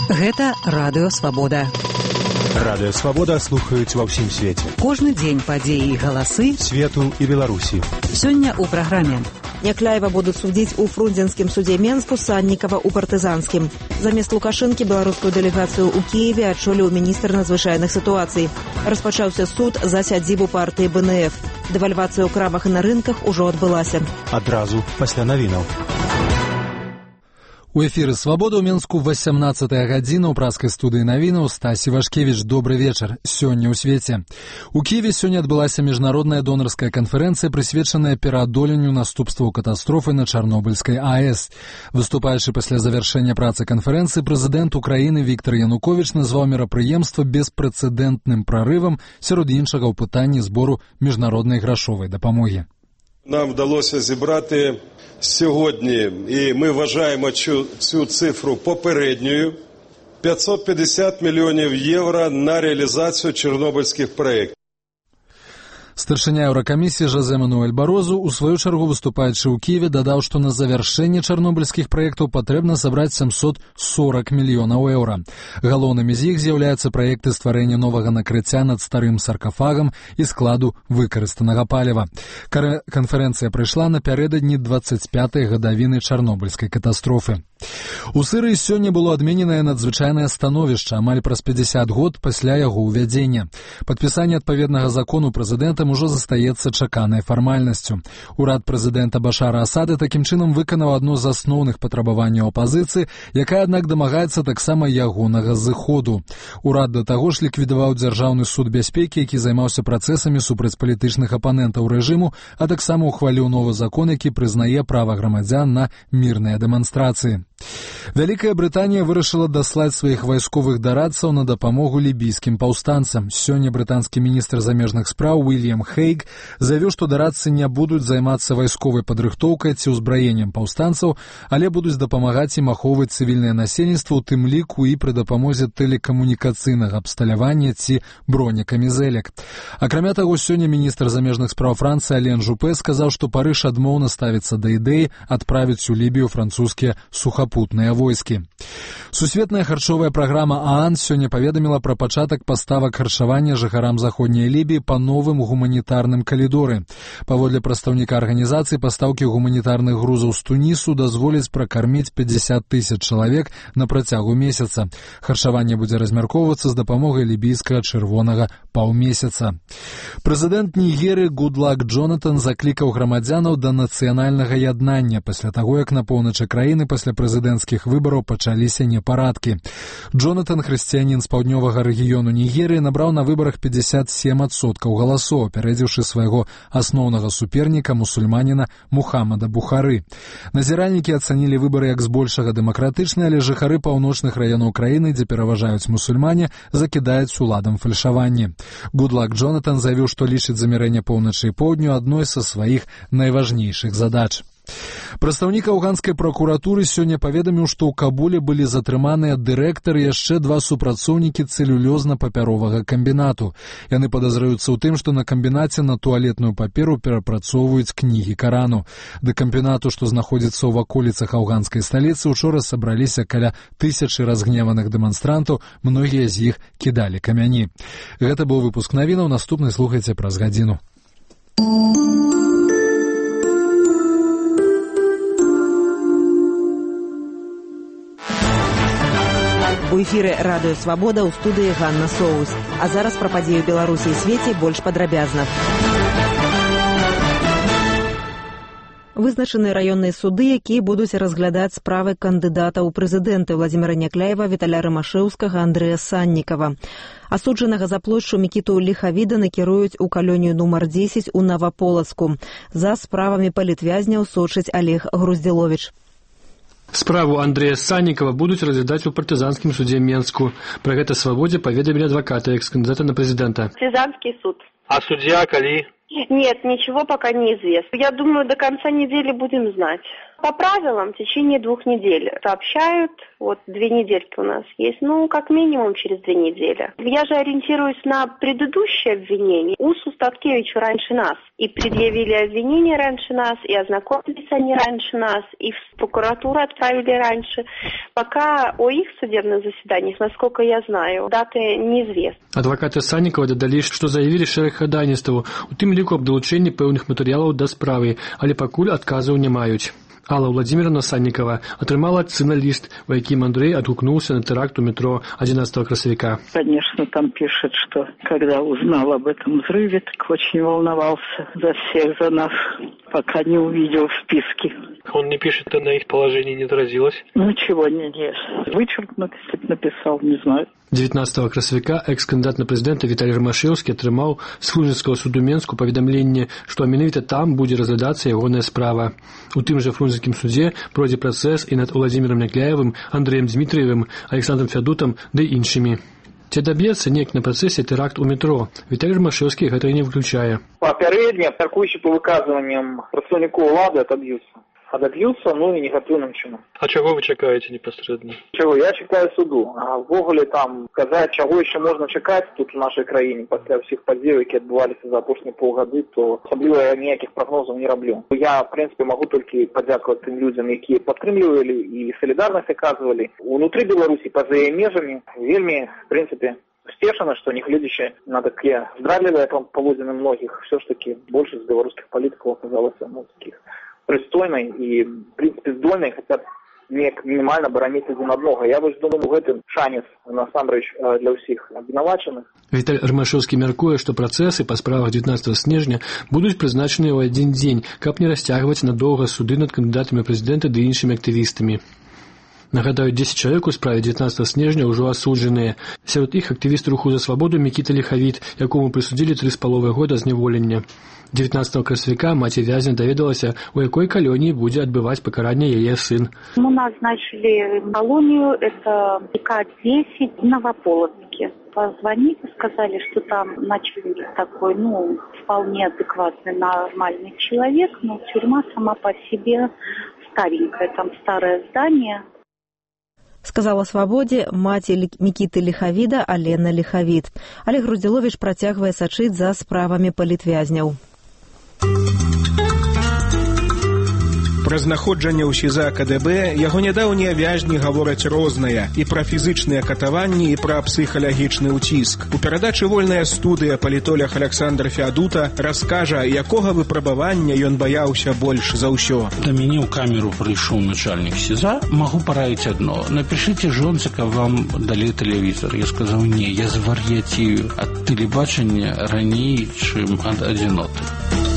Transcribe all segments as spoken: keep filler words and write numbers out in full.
Гэта Радыё Свабода. Радыё Свабода слухаюць ва ўсім свеце. Кожны дзень падзеі і галасы свету і Беларусі. Сёння ў праграме. Някляева будуць судзіць у Фрунзенскім судзе Менску, Саннікава ў Партызанскім. Замест Лукашэнкі беларускую дэлегацыю ў Кіеве адчоліў міністр надзвычайных сітуацый. Распачаўся суд за сядзібу партыі Бэ Эн Эф. Дэвальвацыя ў крамах і на рынках ужо адбылася. Адразу пасля навінаў. У эфіры «Свабода» ў Менску васямнаццатая гадзіна ў праскай студыі навінаў. Стась Івашкевіч, добры вечар. Сёння ў свеце. У Киеве сёння адбылася міжнародная донарская канферэнцыя, прысвечаная пераадоленню наступстваў катастрофы на Чарнобыльскай АЭС. Выступаючы пасля завяршэння працы канферэнцыі, прэзідэнт Украіны Віктар Януковіч назваў мерапрыемства беспрэцэдэнтным прарывам, сярод іншага ў пытанні збору міжнароднай грашовай дапамогі. Нам вдалося зібрати сьогодні, і ми вважаємо цю, цю цифру попередньою, п'ятсот п'ятдесят мільйонів євро на реалізацію чорнобильських проєктів. Старшыня Еўракамісіі Жозе Мануэль Барозу, у сваю чаргу выступаючы ў Киеве, дадаў, што на завяршэнне чарнобыльскіх праектаў патрэбна сабраць сямсот сорок мільёнаў еўра. Галоўнымі з іх з'яўляюцца праекты стварэння новага накрыцця над старым саркафагам і складу выкарыстанага паліва. Канферэнцыя прыйшла напярэдадні дваццаць пятай гадавіны чарнобыльскай катастрофы. У Сырыі сёння было адмененае надзвычайнае становішча амаль праз пяцьдзясят год пасля яго ўвядзення. Падпісанне адпаведнага закону прэзідэнтам ужо застаецца чаканай фармальнасцю. Урад прэзідэнта Башара Асада такім чынам выканаў адно з асноўных патрабаванняў апазіцыі, якая, аднак, дамагаецца таксама ягонага зыходу. Урад да таго ж ліквідаваў Дзяржаўны суд бяспекі, які займаўся працэсамі супраць палітычных апанентаў рэжыму, а таксама ухваліў новы закон, які прызнае права грамадзян на мірныя дэманстрацыі. Вялікая Брытанія вырашыла даслаць сваіх вайсковых дарадцаў на дапамогу лібійскім паўстанцам. Сёння брытанскі міністр замежных спраў Уильям Хейг заявіў, што дарадцы не будуць займацца вайсковай падрыхтоўкай ці ўзбраеннем паўстанцаў, але будуць дапамагаць ім ахоўваць цывільнае насельніцтва, у тым ліку і пры дапамозе тэлекамунікацыйнага абсталявання ці бронекамізэлек. Акрамя таго, сёння міністр замежных спраў Францыі Ален Жупе сказаў, што Парыж адмоўна ставіцца да ідэі адправіць у Лібію французскія сухапутныя войскі. Сусветная харчовая праграма ААН сёння паведаміла пра пачатак паставак харчавання жыхарам заходняй Лібіі па новым гуманітарным калідоры. Паводле прадстаўніка арганізацыі, пастаўкі гуманітарных грузаў з Тунісу дазволяць пракарміць пяцьдзясят тысяч чалавек на працягу месяца. Харчаванне будзе размяркоўвацца з дапамогай лібійскага чырвонага паўмесяца. Прэзідэнт Нігерыі Гудлак Джонатан заклікаў грамадзянаў да нацыянальнага яднання пасля таго, як на поўначы краіны пасля прэзідэнцкіх выбараў пачаліся непарадкі. Джонатан, хрысціянін з паўднёвага рэгіёну Нігерыі, набраў на выбарах пятьдзясят семь адсоткаў галасоў, апярэдзіўшы свайго асноўнага суперніка, мусульманіна Мухаммада Бухары. Назіральнікі ацанілі выбары як збольшага дэмакратычныя, але жыхары паўночных раёнаў краіны, дзе пераважаюць мусульмане, закідаюць уладам фальшаванне. Гудлак Джонатан заявіў, што лічыць замірэнне поўначы і поўдню адной са сваіх найважнейшых задач. Прадстаўнік афганскай пракуратуры сёння паведаміў, што ў Кабуле былі затрыманыя дырэктар і яшчэ два супрацоўнікі цэлюлёзна-папяровага камбінату. Яны падазраюцца ў тым, што на камбінаце на туалетную паперу перапрацоўваюць кнігі Карану. Да камбінату, што знаходзіцца ў ваколіцах афганскай сталіцы, учора сабраліся каля тысячы разгневаных дэманстрантаў, многія з іх кідалі камяні. Гэта быў выпуск навінаў, наступны слухайце праз гадзіну. У эфіры Радыё Свабода, ў студыі Ганна Соус. А зараз пра падзею Беларусі і свеце больш падрабязна. Вызначаны раённыя суды, якія будуць разглядаць справы кандыдата ў прэзідэнты Владзіміра Някляева, Віталя Рымашэўскага, Андрэя Саннікава. Асуджанага за плошчу Мікіту Ліхавіда накіруюць у калонію нумар дзесяць у Наваполацку. За справамі палітвязняў сочыць Олег Груздзіловіч. Справу Андрэя Саннікава будуць разглядаць у партызанскім судзе Менску. Пра гэта «Свабодзе» паведамілі адвакаты экс-кандидата на президента. Партизанский суд. А судья коли? Нет, ничего пока не известно. Я думаю, до конца недели будем знать. По правилам в течение двух недель сообщают, вот две недельки у нас есть, ну, как минимум через две недели. Я же ориентируюсь на предыдущее обвинение. Усу Статкевичу раньше нас. И предъявили обвинение раньше нас, и ознакомились они раньше нас, и в прокуратуру отправили раньше. Пока о их судебных заседаниях, насколько я знаю, даты неизвестны. Адвокаты Саннікова дадалі, што заявілі шэраг хадайніцтваў, у тым ліку аб далучэнні пэўных матэрыялаў да справы, але пакуль адказаў не маюць. Алла Владимировна Санникова отрымала от сына лист, в яким Андрей отгукнулся на теракт у метро одиннадцатого красовика. Конечно, там пишет, что когда узнал об этом взрыве, так очень волновался за всех, за нас, пока не увидел в списке. Он не пишет, что на их положении не отразилось? Ничего не нет. Вычеркнут, написал, не знаю. девятнадцатого красавіка экс-кандыдат на прэзідэнта Віталій Рамашэўскі атрымаў з фрунзенскага суду Менску паведамленне, што менавіта там будзе разглядацца ягоная справа. У тым жа фрунзенскім судзе пройдзе працэс і над Владзімірам Някляевым, Андрэем Дмітриевым, Александром Фядутам ды іншымі. Ці даб'ецца неяк на працэсе тэракт у метро? Віталій Рамашэўскі гэта не выключае. Папярэдне, мяркуючы па выказванням прадстаўнікоў улады, адаб'юцца. Адаб'юцца, ну і негатыўным чынам. А чаго вы чакаеце непасрэдна? Чаго? Я чакаю суду. А ввогуле там сказаць, чаго яшчэ можна чакаць тут у нашай краіне пасля ўсіх падзеяў, які адбываліся за апошнія паўгады, то асабліва я ніякіх прагнозаў не раблю. Я, в прынцыпе, магу толькі падзякаваць тым людзям, якія падтрымлівалі і салідарнасць аказвалі. Унутры Беларусі, па-за яе межамі, вельмі, в прынцыпе, сцешана, што нягледзячы на такія здрадлівыя паводзіны многіх, все ж таки большасць беларускіх палітыкаў аказалася, ну, такіх прыстойнай і, в прынцыпе, здольнай, хаця б неяк мінімальна бараніць адзін аднога. Я вось думаю, гэтым шанец, насамрэч, для ўсіх абвінавачаных. Віталій Рамашэўскі мяркуе, што працэсы па справах дзевятнадцатага снежня будуць прызначаныя ў адзін дзень, каб не расцягваць надоўга суды над кандыдатамі ў прэзідэнта ды іншымі актывістамі. Нагадаю, дзесяць чалавек у справе дзевятнадцатага снежня ўжо асуджаныя. Сярод іх актывіст руху за свабоду Мікіта Ліхавід, якому прысудзілі тры з паловай года зняволення. девятнадцатого красавіка маці вязня даведалася, у якой калоніі будзе адбываць пакаранне яе сын. Мы назначили колонию, это К десять, в Новополоцке. Позвонили, сказали, что там начальник такой, ну, вполне адекватный, нормальный человек, но тюрьма сама по себе старенькая, там старое здание. Сказала «Свабодзе» маці Мікіты Ліхавіда Алена Ліхавід. Але Грудзіловіч працягвае сачыць за справамі палітвязняў. Пра знаходжанне ў СІЗА КДБ яго нядаўнія вязні гавораць рознае і пра фізычныя катаванні, і пра псіхалагічны ўціск. У перадачы «Вольная студыя» палітолог Александр Фядута раскажа, якога выпрабавання ён баяўся больш за ўсё. Да мяне ў камеру прыйшоў начальнік СІЗА. Магу параіць адно. Напішыце жонцы, каб вам далі тэлевізор. Я сказаў, не, я звар'яцею ад тэлебачання раней, чым ад адзіноты.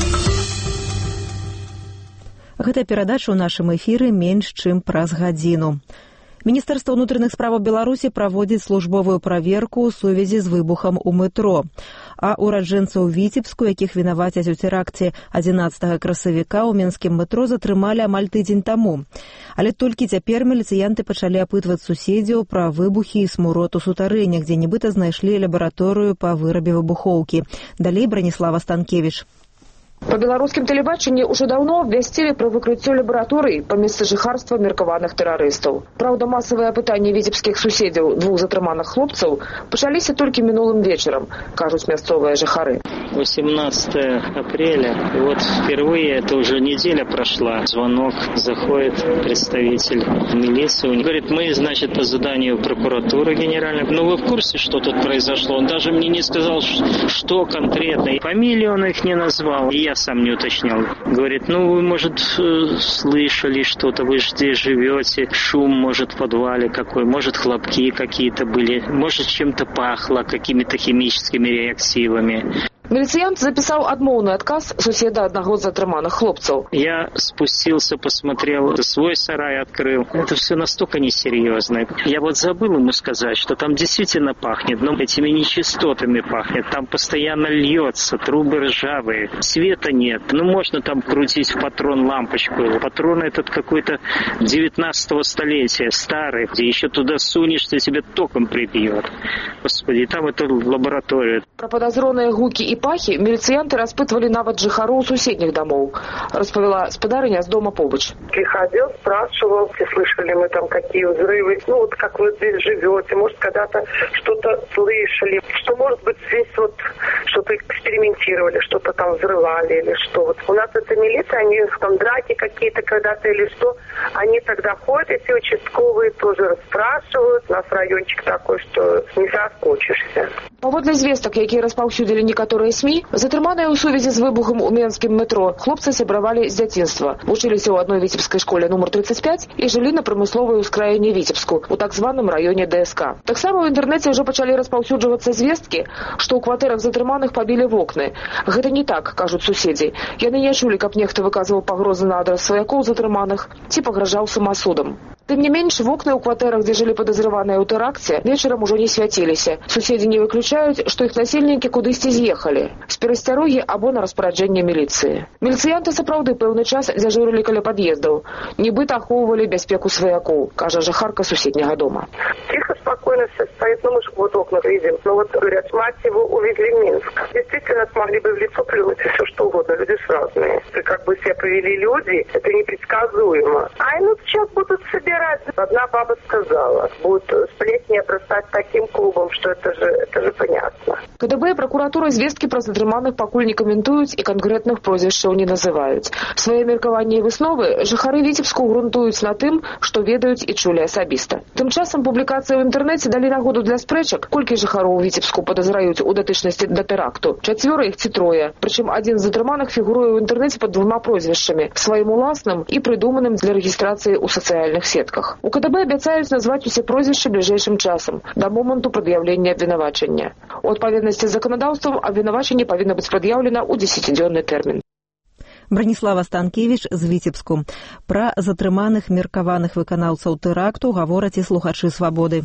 Гэта перадача ў нашым эфіры менш чым праз гадзіну. Міністэрства ўнутраных справаў Беларусі праводзіць службовую праверку ў сувязі з выбухам у метро. А ураджэнцаў Віцебску, якіх вінавацяць у тэракце адзінаццатага красавіка ў менскім метро, затрымалі амаль тыдзень таму. Але толькі цяпер міліцыянты пачалі апытваць суседзяў пра выбухі і смурод у сутарэннях, дзе нібыта знайшлі лабараторыю па вырабе выбухоўкі. Далей Браніслава Станкевіч. По беларускім тэлебачанні ўжо даўно абвясцілі пра выкрыццё лабараторый па месцы жыхарства меркаваных тэрарыстаў. Праўда, масавыя апытанні віцебскіх суседзяў двух затрыманых хлопцаў пачаліся толькі мінулым вечарам, кажуць мясцовыя жыхары. восемнадцатого апреля, и вот впервые, это уже неделя прошла, звонок, заходит представитель милиции, он говорит, мы, значит, по заданию прокуратуры генеральной, ну вы в курсе, что тут произошло? Он даже мне не сказал, что конкретно, и фамилию он их не назвал, и я сам не уточнял. Говорит, ну вы, может, слышали что-то, вы же здесь живете, шум, может, в подвале какой, может, хлопки какие-то были, может, чем-то пахло, какими-то химическими реактивами. Міліцыянт запісаў адмоўны адказ суседа аднаго з затрыманых хлопцаў. Я спустился, посмотрел, свой сарай открыл. Это все настолько несерьезно. Я вот забыл ему сказать, что там действительно пахнет, но этими нечистотами пахнет. Там постоянно льется, трубы ржавые, света нет. Ну, можно там крутить в патрон лампочку. Патрон этот какой-то девятнадцатого столетия, старый, где еще туда сунешься, тебя током прибьет. Господи, там это лаборатория. Про подозронные гуки и пахі міліцыянты распытвалі нават жыхароў суседніх домов, распавяла спадарыня з дома побач. Приходил, спрашивал, слышали мы там какие взрывы, ну вот как вы здесь живете, может когда-то что-то слышали, что может быть здесь вот что-то экспериментировали, что-то там взрывали или что. Вот у нас это милиция, они там драки какие-то когда-то или что, они тогда ходят, эти участковые тоже расспрашивают. У нас райончик такой, что не соскочишься. Паводле звестак, якія распаўсюдзілі некаторыя СМИ, затрыманыя ў сувязі з выбухам у менскім метро хлопцы сябравалі з дзяцінства, вучыліся ў адной віцебскай школе нумар тридцать пять і жылі на прамысловай ускраіне Віцебску, у так званым раёне ДСК. Таксама ў інтэрнэце ўжо пачалі распаўсюджвацца звесткі, што ў кватэрах затрыманых пабілі вокны. Гэта не так, кажуць суседзі. Яны не чулі, каб нехта выказваў пагрозы на адрас сваякоў затрыманых ці пагражаў самасудам. Тым не менш, вокны ў кватэрах, дзе жылі падазраваныя ў тэракце, вечарам ужо не свяціліся. Суседзі не выключаюць, што іх насельнікі кудысьці з'ехалі з перасцярогі або на распараджэнне міліцыі. Міліцыянты сапраўды пэўны час дзяжурылі каля пад'ездаў, нібыта ахоўвалі бяспеку сваякоў, кажа жыхарка суседняга дома. Тихо, спокойно все стоит, ну мы же вот окна видим. Ну вот, говорят, мать его увезли в Минск. Действительно, смогли бы в лицо плюнуть и все что угодно, люди ж разные. И как бы себя повели люди, это непредсказуемо. Ай, ну сейчас будут собирать. Одна баба сказала, будут сплетни обрастать таким клубом, что это же, это же понятно. КДБ і пракуратура звесткі пра затрыманых пакуль не каментуюць і канкрэтных прозвішчаў не называюць. Свае меркаванні і высновы жыхары Віцебску грунтуюць на тым, што ведаюць і чулі асабіста. Тым часам публікацыі ў інтэрнэце далі нагоду для спрэчак, колькі жыхароў Віцебску падазраюць у датычнасці да тэракту. Чацвёра іх ці трое. Прычым адзін з затрыманых фігуруе ў інтэрнэце пад двума прозвішчамі, сваім уласным і прыдуманым для рэгістрацыі ў сацыяльных сетках. У КДБ абяцаюць назваць усе прозвішчы бліжэйшым часам, да моманту прад'яўлення абвінавачання. У адпаведнасці з заканадаўствам абвінавачанне павінна быць прад'яўлена ў дзесяцідзённы тэрмін. Браніслава Станкевіч з Віцебску. Пра затрыманых меркаваных выканаўцаў тэракту гавораць і слухачы «Свабоды».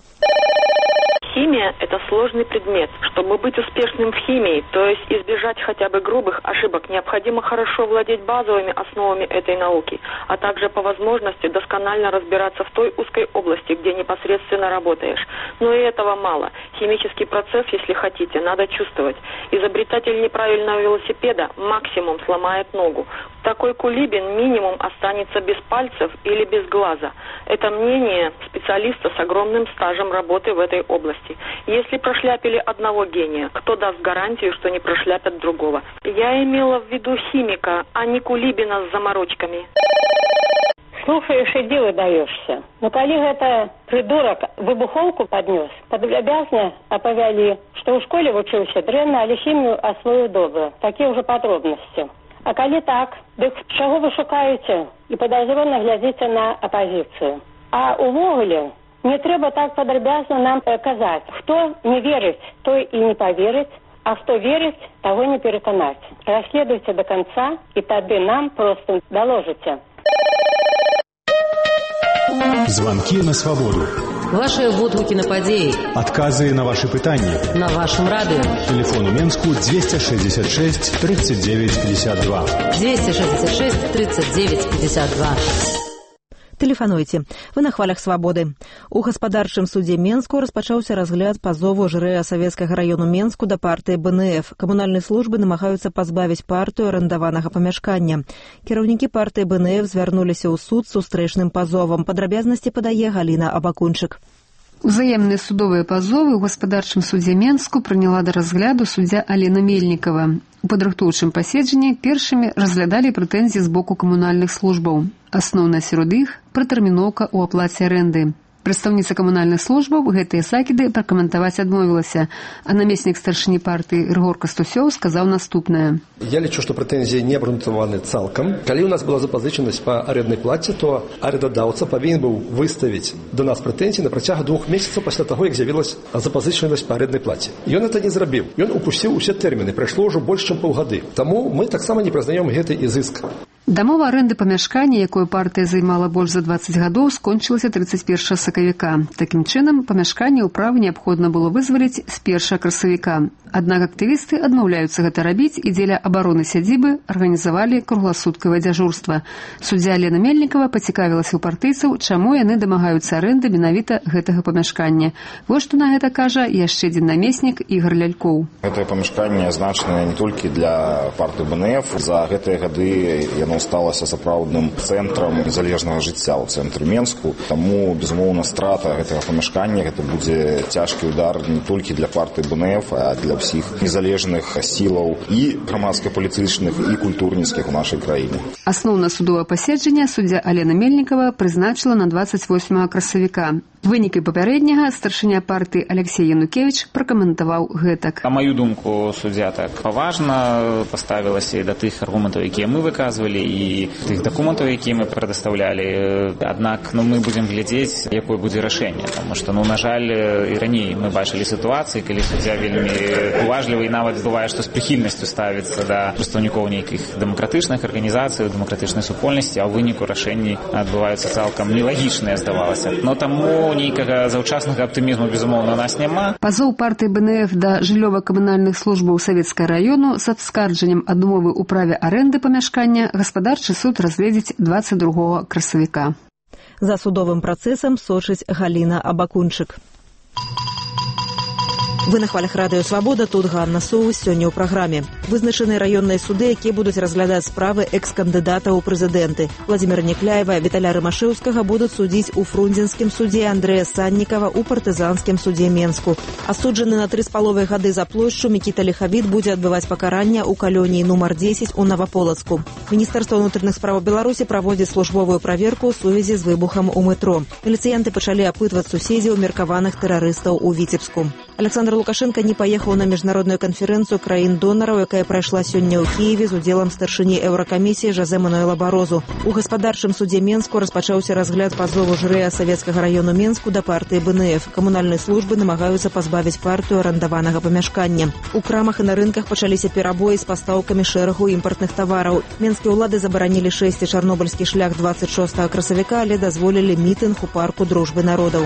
Химия – это сложный предмет. Чтобы быть успешным в химии, то есть избежать хотя бы грубых ошибок, необходимо хорошо владеть базовыми основами этой науки, а также по возможности досконально разбираться в той узкой области, где непосредственно работаешь. Но и этого мало. Химический процесс, если хотите, надо чувствовать. Изобретатель неправильного велосипеда максимум сломает ногу. Такой кулибин минимум останется без пальцев или без глаза. Это мнение специалиста с огромным стажем работы в этой области. Если прошляпили одного гения, кто даст гарантию, что не прошляпят другого? Я имела в виду химика, а не кулибина с заморочками. Слушаешь и дело даешься. Но коли гэта придурок выбуховку поднес, подобязно оповяли, что в школе вучился дрэнна, але химию освоил добро. Такие уже подробности. А коли так, дык чаго вы шукаеце і падазрона глядзіце на апозіцыю? А увогуле не трэба так падрабязна нам казаць. Хто не верыць, той і не поверыць, а хто верыць, таго не пераканаць. Расследуйте до конца, і тады нам просто доложите. Звонки на свободу. Ваши водгукі на падзеі. Адказы на ваши пытанні. На вашем радио. Телефон у Менску двести шестьдесят шесть тридцать девять пятьдесят два. двести шестьдесят шесть тридцать девять пятьдесят два. Тэлефануйце. Вы на хвалях «Свабоды». У гаспадарчым судзе Менску распачаўся разгляд пазову жырэя савецкага раёну Менску да партыі бэ эн эф. Камунальныя службы намагаюцца пазбавіць партыю арандаванага памяшкання. Кіраўнікі партыі бэ эн эф звярнуліся ў суд з сустрэчным пазовам. Падрабязнасці падае Галіна Абакунчык. Узаемныя судовыя пазовы ў гаспадарчым судзе Менску прыняла да разгляду суддзя Алена Мельнікава. У падрыхтоўчым паседжанні першымі разглядалі прэтэнзіі з боку камунальных службаў. Асноўная сярод іх – пратэрміноўка ў аплаце арэнды. Прадстаўніца камунальных службаў гэтыя закіды пракаментаваць адмовілася, а намеснік старшыні партыі Рыгор Кастусёў сказаў наступнае. Я лічу, што прэтэнзіі не абгрунтаваны цалкам. Калі ў нас была запазычанасць па арэнднай плаце, то арендадаўца павінен быў выставіць да нас прэтэнзіі на працягу двух месяцаў пасля таго, як з'явілася запазычанасць па арэнднай плаце. Ён гэта не зрабіў. Ён упусціў усе тэрміны, прайшло ўжо больш, чым паўгады. Таму мы таксама не прызнаем гэты ізыск. Дамова арэнды памяшкання, якое партыя займала больш за дваццаць гадоў, скончылася трыццаць першага сакавіка. Такім чынам, памяшканне ўправы неабходна было вызваліць з першага красавіка. Аднак актывісты адмаўляюцца гэта рабіць і дзеля абароны сядзібы арганізавалі кругласуткавае дзяжурства. Суддзя Лена Мельнікава пацікавілася ў партыйцаў, чаму яны дамагаюцца арэнды менавіта гэтага памяшкання. Вось што на гэта кажа яшчэ адзін намеснік Ігор Лялькоў. Гэтае памяшканне значнае не толькі для партыі бэ эн эф. За гэтыя гады яно сталася сапраўдным цэнтрам незалежнага жыцця ў цэнтры Менску. Таму, безумоўна, страта гэтага памяшкання гэта будзе цяжкі удар не толькі для партыі бэ эн эф, а для ўсіх незалежных сілаў і грамадска-палітычных і культурніцкіх у нашай краіне. Асноўнае судовае паседжанне суддзя Алена Мельнікава прызначыла на дваццаць восьмага красавіка. Вынікі папярэдняга старшыня партыі Алексей Янукевич пракаментаваў гэтак. На маю думку, суддзя так паважна паставілася і да тых аргументаў, якія мы выказвалі, і тых дакументаў, якія мы прадастаўлялі. Аднак ну, мы будзем глядзець, якое будзе рашэнне, таму што, ну, на жаль, і раней мы бачылі сітуацыі, калі суддзя вельмі уважліва і нават бывае, што з прыхільнасцю ставіцца да прадстаўнікоў нейкіх дэмакратычных арганізацый, дэмакратычнай супольнасці, а ў выніку рашэнні адбываюцца цалкам нелагічныя, здавалася. Но таму нейкага заўчаснага аптымізму, безумоўна, у нас няма. Пазоў партыі бэ эн эф да жыллёва-камунальных службаў Савецкага раёну з абскарджаннем адмовы ў праве арэнды памяшкання гаспадарчы суд разгледзіць дваццаць другога красавіка. За судовым працэсам сочыць Галіна Абакунчык. Вы на хвалях радыё «Свабода», тут Ганна Соус. Сёння ў праграме. Вызначаны раённыя суды, якія будуць разглядаць справы экс-кандыдатаў у прэзідэнты. Владзіміра Някляева, Віталя Рымашэўскага будуць судзіць у Фрунзенскім судзе, Андрэя Саннікава ў партызанскім судзе Менску. Асуджаны на тры з паловай гады за плошчу Мікіта Ліхавід будзе адбываць пакаранне ў калоніі нумар дзесяць у Наваполацку. Міністэрства ўнутраных справаў Беларусі праводзіць службовую праверку ў сувязі з выбухам у метро. Міліцыянты пачалі апытваць суседзяў меркаваных тэрарыстаў у Віцебску. Александр Лукашенко не паехаў на міжнародную канферэнцыю краін-донараў, якая прайшла сёння ў Кіеве з удзелам старшыні Еўракамісіі Жозе Мануэла Барозу. У гаспадарчым судзе Менску распачаўся разгляд пазову жырэя Савецкага раёну Менску да партыі бэ эн эф. Камунальныя службы намагаюцца пазбавіць партыю арандаванага памяшкання. У крамах і на рынках пачаліся перабоі з пастаўкамі шэрагу імпартных тавараў. Менскія ўлады забаранілі шэсці чарнобыльскі шлях дваццаць шостага красавіка, але дазволілі мітынг у парку дружбы народаў.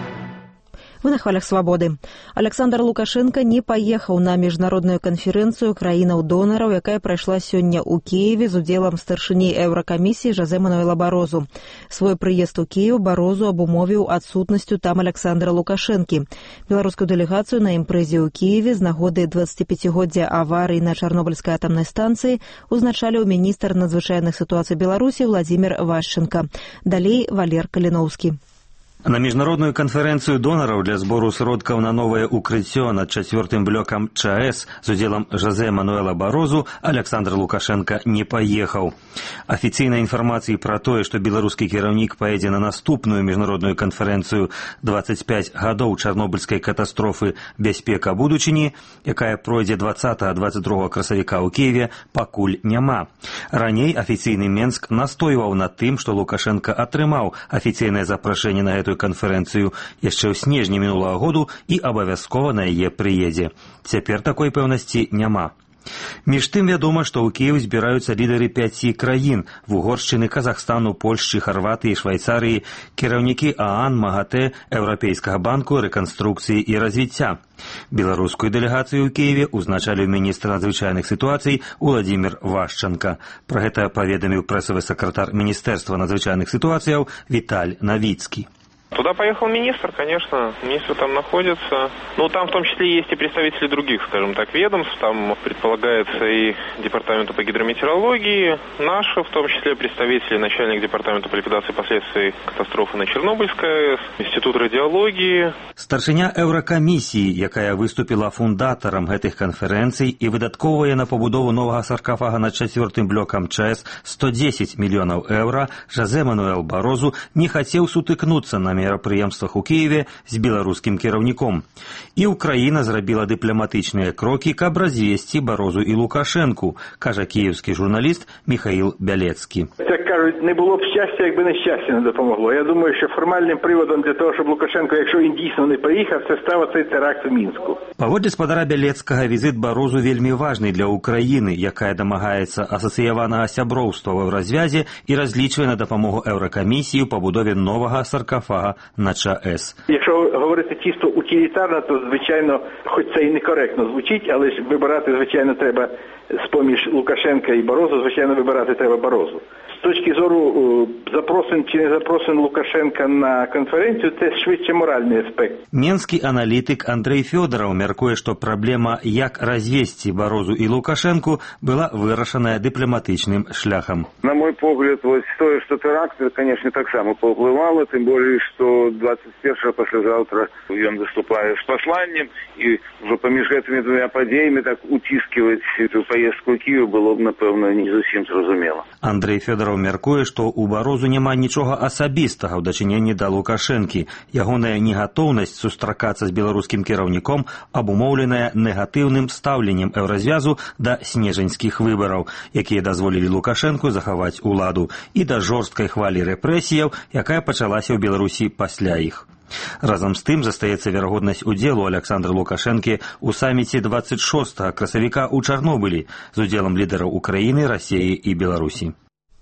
Вы на хвалях «Свабоды». Александр Лукашенко не паехаў на міжнародную канферэнцыю краінаў-донараў, якая прайшла сёння ў Кіеве з удзелам старшыні Еўракамісіі Жозе Мануэла Барозу. Свой прыезд у Кіев Барозу абумовіў адсутнасцю там Александра Лукашэнкі. Беларускую дэлегацыю на імпрэзе ў Кіеве з нагоды дваццаціпяцігоддзя аварыі на Чарнобыльскай атамнай станцыі узначаліў міністр надзвычайных сітуацый Беларусі Владзімір Вашченка. Далей Валер Каліноўскі. На міжнародную канферэнцыю донараў для збору сродкаў на новае укрыццё над чацвёртым блокам ЧАЭС з удзелам Жозе Мануэла Барозу Александр Лукашенко не паехаў. Афіцыйнай інфармацыі пра тое, што беларускі кіраўнік паедзе на наступную міжнародную канферэнцыю дваццаць пяць гадоў чарнобыльскай катастрофы «Бяспека будучыні», якая пройдзе дваццатага - дваццаць другога красавіка ў Кіеве, пакуль няма. Раней афіцыйны Менск настойваў над тым, што Лукашенко атрымаў афіцыйнае запрашэнне на гэтую канферэнцыю яшчэ ў снежні мінулага году і абавязкова на яе прыедзе. Цяпер такой пэўнасці няма. Між тым вядома, што ў Кіеў збіраюцца лідары пяці краін – Вугоршчыны, Казахстану, Польшчы, Харватыі, Швайцарыі, кіраўнікі ААН, МАГАТЭ, Еўрапейскага банку рэканструкцыі і развіцця. Беларускую дэлегацыю ў Кіеве узначаліў міністр надзвычайных сітуацый Владзімір Вашченка. Пра гэта паведаміў прэсавы сакратар Міністэрства надзвычайных сітуацыяў Віталь Навіцкі. Туда поехал министр, конечно, министр там находится. Ну, там в том числе есть и представители других, скажем так, ведомств. Там предполагается и департамента по гидрометеорологии, наши, в том числе представители, начальник департамента по ликвидации последствий катастрофы на Чернобыльской АЭС, Институт радиологии. Старшыня Еўракамісіі, якая выступила фундатарам гэтых канферэнцый і выдатковвае на пабудову новага саркафага над чацвёртым блокам ЧАЭС сто дзесяць мільёнаў еўра, Жозе Мануэл Барозу не хацеў сутыкнуцца на мерапрыемствах у Киеве з беларускім кіраўніком. І Украіна зрабіла дыпламатычныя крокі, каб развесці Барозу і Лукашенку, кажа київський журналіст Михаїл Бялецький. Як кажуть, не було б щастя, якби нещастя не допомогло. Я думаю, що формальним приводом для того, щоб Лукашенко, якщо він дійсно не поїхав, це став цей теракт у Мінську. Паводле спадара Бялецкага, візит Барозу вельмі важны для Украіны, якая дамагаецца асацыяванага сяброўства ва развязе і разлічвае на дапамогу Еўракамісіі ў пабудове новага саркафага на ЧАЕС. Якщо говорити чисто утилітарно, то, звичайно, хоч це і некоректно звучить, але ж вибирати, звичайно, треба з-поміж Лукашенка і Барозу, звичайно, вибирати треба Барозу. З точки зору запросин чи не запросин Лукашенка на конференцію, це швидше моральний аспект. Менскі аналітик Андрей Фёдоров мяркуе, што праблема, як развесці Барозу і Лукашенку, была вырашаная дыпламатычным шляхам. На мой погляд, вот тое, што тэракт, конечно, таксама паўплывала, тым болей, што двадцать першага паслязаўтра ён выступае з пасланнем, і ўжо паміж гэтымі двумя падзеямі так уціскиваць эту поездку ў Киев было б, напэўна, не зусім зразумела. Андрей Фёдоров мяркуе, што ў Барозу няма нічога асабістага ў дачыненні да Лукашэнкі. Ягоная негатоўнасць сустракацца з беларускім кіраўніком абумоўленая негатыўным стаўленнем еўразвязу да снежаньскіх выбараў, якія дазволілі Лукашэнку захаваць уладу, і да жорсткай хвалі рэпрэсіяў, якая пачалася ў Беларусі пасля іх. Разам з тым застаецца верагоднасць удзелу Александра Лукашэнкі ў саміце двадцать шостага красавіка ў Чарнобылі з удзелам лідараў Украіны, Расіі і Беларусі.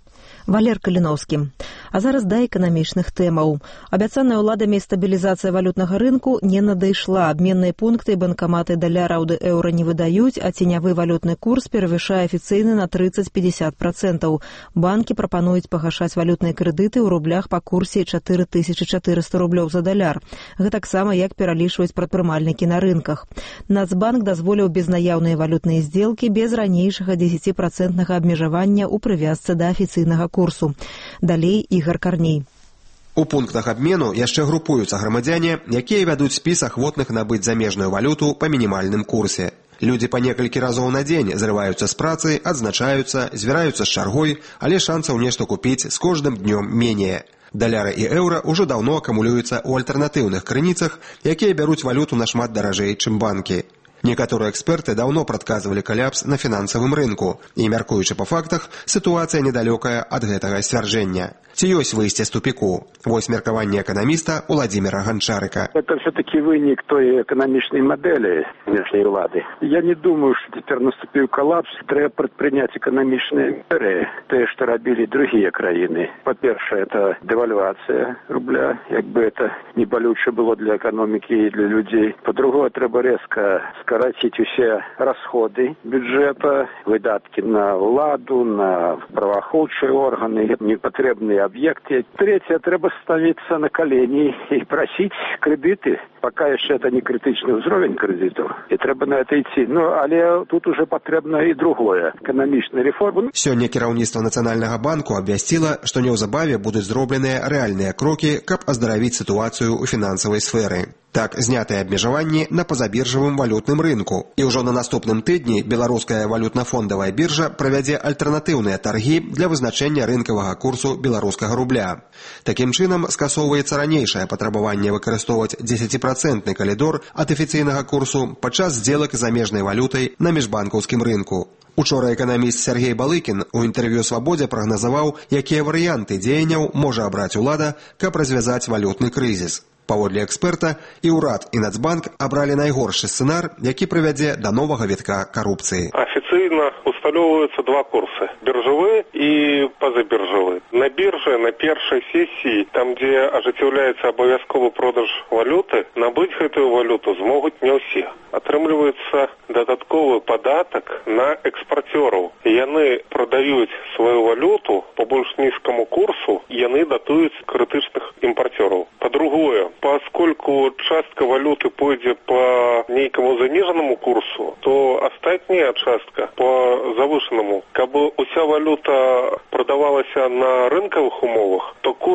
Валер Каліновскі. А зараз да эканамічных тэмаў. Абяцаная ўладамі стабілізацыя валютнага рынку не надышла. Абменныя пункты і банкаматы даляраў ды еўра не выдаюць, а ценявы валютны курс перавышае афіцыйны на тридцать-пятьдесят процентов. Банкі прапануюць пагашаць валютныя крэдыты ў рублях па курсе чатыры тысячы чатырыста рублёў за даляр. Гэтаксама як пералічваюць прадпрымальнікі на рынках. Нацбанк дазволіў безнаяўныя валютныя здзелкі без ранейшага дзесяціпроцентнага абмежавання ў прывязцы да афіцыйнага курсу. Далей Ігор Карней. У пунктах абмену яшчэ групуюцца грамадзяне, якія вядуць спіс ахвотных набыць замежную валюту па мінімальным курсе. Людзі па некалькі разоў на дзень зрываюцца з працы, адзначаюцца, звяраюцца з чаргой, але шансаў нешта купіць з кожным днём менее. Даляры і еўра ўжо даўно акумулююцца ў альтэрнатыўных крыніцах, якія бяруць валюту нашмат даражэй, чым банкі. Некаторыя эксперты даўно прадказвалі каляпс на фінансавым рынку, і, мяркуючы па фактах, сітуацыя недалёкая ад гэтага сцвярджэння. Ці ёсць выйсце з тупіку? Вось меркаванне эканаміста Владимира Гончарика. Это все-таки вынік той экономичной модели внешней влады. Я не думаю, что теперь наступил коллапс. Треба предпринять экономичные меры. Те, что робили другие краины. По-перше, это девальвация рубля. Якби это не болюче было для экономики и для людей. По-другое, треба резко скоротить все расходы бюджета, выдатки на владу, на правоохранные органы, непотребные объекты. Третье, треба ставиться на колени и просить кредиты. Пока еще это не критичный уровень кредитов. И треба на это идти. Ну, але тут уже потребно и другое. Экономичная реформа. Сёння кіраўніцтва Нацыянальнага банку абвясціла, што неўзабаве будуць зробленыя рэальныя крокі, каб аздаравіць сітуацыю ў фінансавай сферы. Так, знятыя абмежаванні на пазабіржавым валютным рынку. І ўжо на наступным тыдні беларуская валютна-фондавая біржа правядзе альтэрнатыўныя таргі для вызначэння рынкавага курсу беларускага рубля. Такім чынам, скасоўваецца ранейшае патрабаванне выкарыстоўваць дзесяціпроцентны калідор ад афіцыйнага курсу падчас здзелак замежнай валютай на міжбанкаўскім рынку. Учора эканаміст Сергей Балыкін у інтэрв'ю «Свабодзе» прагназаваў, якія варыянты дзеянняў можа абраць улада, каб развязаць валютны крызіс. Паводле эксперта, і ўрад, і Нацбанк абралі найгоршы сцэнар, які прывядзе да новага вітка карупцыі. Официально усталёўваюцца два курсы – биржевые и позабиржевые. На бирже, на першай сессии, там, где ажыццяўляецца абавязковы продаж валюты, набыць гэтую валюту змогуць не ўсе. Атрымліваецца дадатковы падатак на экспарцёраў. Яны прадаюць сваю валюту по больш нізкаму курсу, яны датуюць крытычных імпарцёраў. По-другое, поскольку частка валюты пойдзе по нейкаму заниженному курсу, то остатняя частка по завышенному. Каб уся валюта продавалася на рынковых умовах, то курс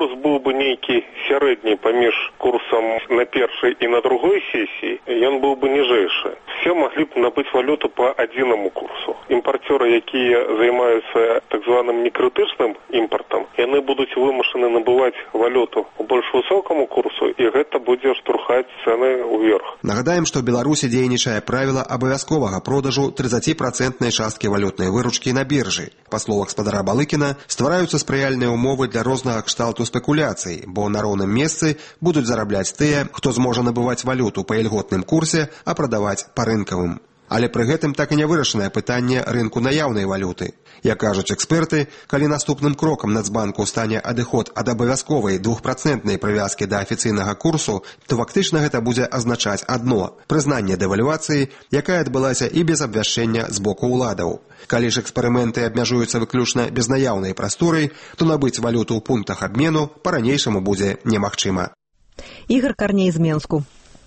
курс был бы некий сярэдні паміж курсом на первой и на другой сессии, и он был бы ніжэйшы. Все могли бы набыть валюту по одному курсу. Импортеры, якія займаюцца так званым некрытычным импортом, яны будуць вымушаны набываць валюту по больш высокому курсу, и гэта будзе штурхаць цены ўверх. Нагадаем, што ў Беларусі дзейнічае правіла абавязковага продажу тридцатипроцентнай часткі валютнай выручкі на біржы. Па словах спадара Балыкіна, ствараюцца спрыяльныя ўмовы для рознага кшталту спекуляцый, бо на роўным месцы будуць зарабляць тыя, хто зможа набываць валюту па ільготным курсе, а прадаваць па рынкавым. Але пры гэтым так і не вырашанае пытанне рынку наяўнай валюты. Як кажуць эксперты, калі наступным крокам Нацбанку стане адыход ад абавязковай двухпроцентнай прывязкі да афіцыйнага курсу, то фактычна гэта будзе азначаць адно – прызнанне дэвальвацыі, якая адбылася і без абвяшчэння з боку ўладаў. Калі ж эксперыменты абмяжуюцца выключна безнаяўнай прасторай, то набыць валюту ў пунктах абмену па-ранейшаму будзе немагчыма. Ігор Карней з Менску.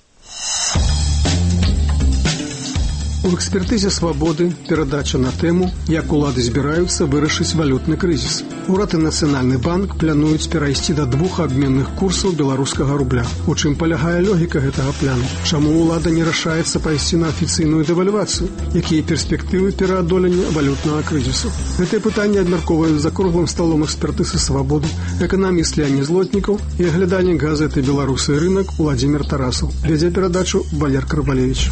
У экспертызе «Свабоды» перадача на тэму, як улады збіраюцца вырашыць валютны крызіс. Урад і Нацыянальны банк плануюць перайсці да двух абменных курсаў беларускага рубля. У чым палягае логіка гэтага плану? Чаму ўлада не рашаецца пайсці на афіцыйную дэвальвацыю? Якія перспектывы пераадолення валютнага крызісу? Гэтае пытанне абмяркоўваюць за круглым сталом экспертызы «Свабоды», эканаміст Леонід Злотнікаў і аглядальнік газеты «Беларусы і рынок» Уладзімір Тарасаў. Вядзе перадачу Валер Карбалевіч.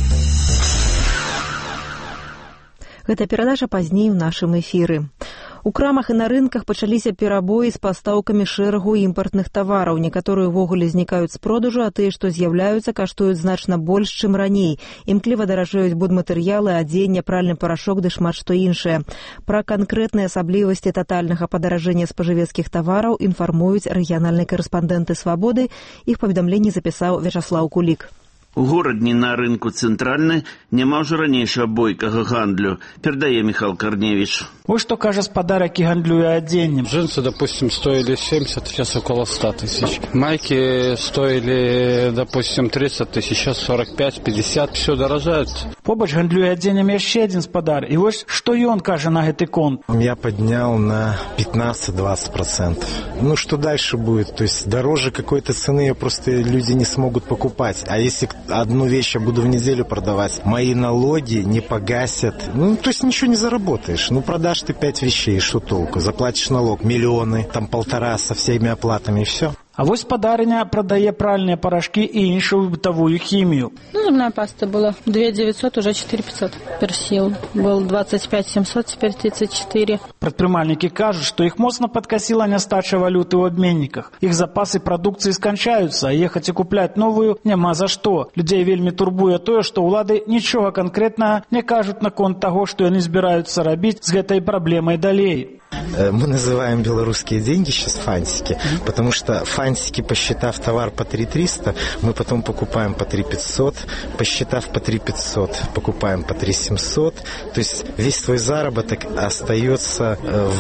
Гэта перадача пазней у нашым эфіры. У крамах і на рынках пачаліся перабоі з пастаўкамі шэрагу імпартных тавараў. Некаторыя ўвогуле знікаюць з продажу, а тыя, што з'яўляюцца, каштуюць значна больш, чым раней. Імкліва даражэюць будматэрыялы, адзенне, пральны парашок ды шмат што іншае. Пра канкрэтныя асаблівасці татальнага падаражэння спажывецкіх тавараў інфармуюць рэгіянальныя карэспандэнты «Свабоды». Іх паведамленне запісаў Вячаслаў Кулік. У горадні на рынку цэнтральны няма ўжо ранейшага бойкага гандлю, перадае Михаил Корневич. Вот что кажа спадар, які гандлюе адзеннем. Джинсы, допустим, стоили семьдесят, сейчас около ста тысяч. Майки стоили, допустим, тридцать тысяч, сейчас сорок пять пятьдесят, все дорожает. Побач гандлюе адзенем яшчэ адзін спадар. І вось што ён кажа на гэты конт. Я поднял на пятнадцать-двадцать процентов. Ну, что дальше будет? То есть дороже какой-то цены просто люди не смогут покупать. А если одну вещь я буду в неделю продавать, мои налоги не погасят. Ну, то есть ничего не заработаешь. Ну, продашь ты пять вещей, что толку? Заплатишь налог миллионы, там полтора со всеми оплатами и все. А вось спадарыня прадае пральныя парашкі і іншую бытавую хімію. Ну, зубная паста была две тысячи девятьсот, уже четыре тысячи пятьсот. Персил был двадцать пять семьсот, теперь тридцать четыре. Прадпрымальнікі кажуць, што іх моцна падкасіла нястача валюты ў абменніках. Іх запасы прадукцыі сканчаюцца, а ехаць і купляць новую няма за што. Людзей вельмі турбуе тое, што ўлады нічога канкрэтнага не кажуць наконт таго, што яны збіраюцца рабіць з гэтай праблемай далей. Мы называем белорусские деньги сейчас фантики, потому что фантики, посчитав товар по три триста, мы потом покупаем по три пятьсот, посчитав по три пятьсот, покупаем по три семьсот. То есть весь твой заработок остается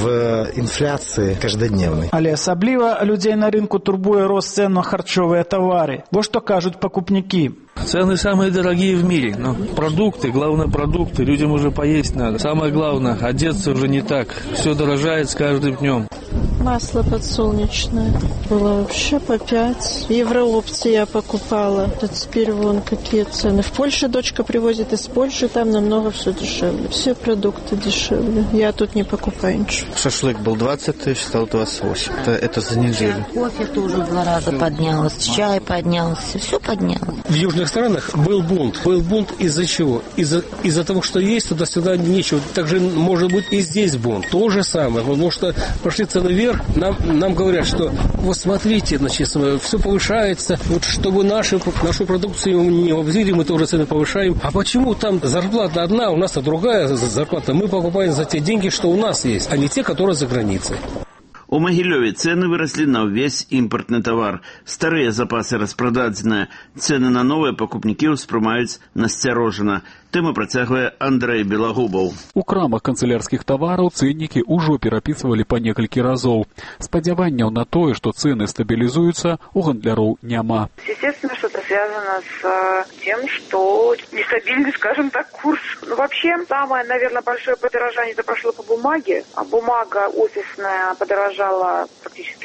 в инфляции каждодневной. Але асабліва людзей на рынку турбуе рост цен на харчовыя тавары. Вот что кажут покупники. Цены самые дорогие в мире. Но продукты, главное продукты, людям уже поесть надо. Самое главное, одеться уже не так. Все дорожает с каждым днем. Масло подсолнечное было вообще по пять. Евроопции я покупала. А теперь вон какие цены. В Польше дочка привозит из Польши, там намного все дешевле. Все продукты дешевле. Я тут не покупаю ничего. Шашлык был двадцать тысяч, стал двадцать восемь. Это, это за неделю. Кофе тоже в два раза поднялось, чай поднялся, все поднялось. В южных странах был бунт. Был бунт из-за чего? Из-за, из-за того, что есть, туда-сюда нечего. Также может быть и здесь бунт. То же самое. Потому что пошли цены вверх, нам, нам говорят, что вот смотрите, значит, все повышается. Вот чтобы наши, нашу продукцию не обвили, мы тоже цены повышаем. А почему там зарплата одна, у нас другая зарплата? Мы покупаем за те деньги, что у нас есть, а не те, которые за границей. У Магілёве цены выросли на ўвесь імпартны тавар. Старыя запасы распрададзеныя. Цены на новыя пакупнікі ўспрымаюць насцярожана. Тэму працягвае Андрэй Белагубаў. У крамах канцелярскіх тавараў цэннікі ўжо перапісвалі па некалькі разоў. Спадзяванняў на тое, што цены стабілізуюцца, у гандляроў няма. Естественно, что это связано с тем, что нестабильный, скажем так, курс. Ну, вообще, самое, наверное, большое подорожание это прошло по бумаге. А бумага офисная подорожала практически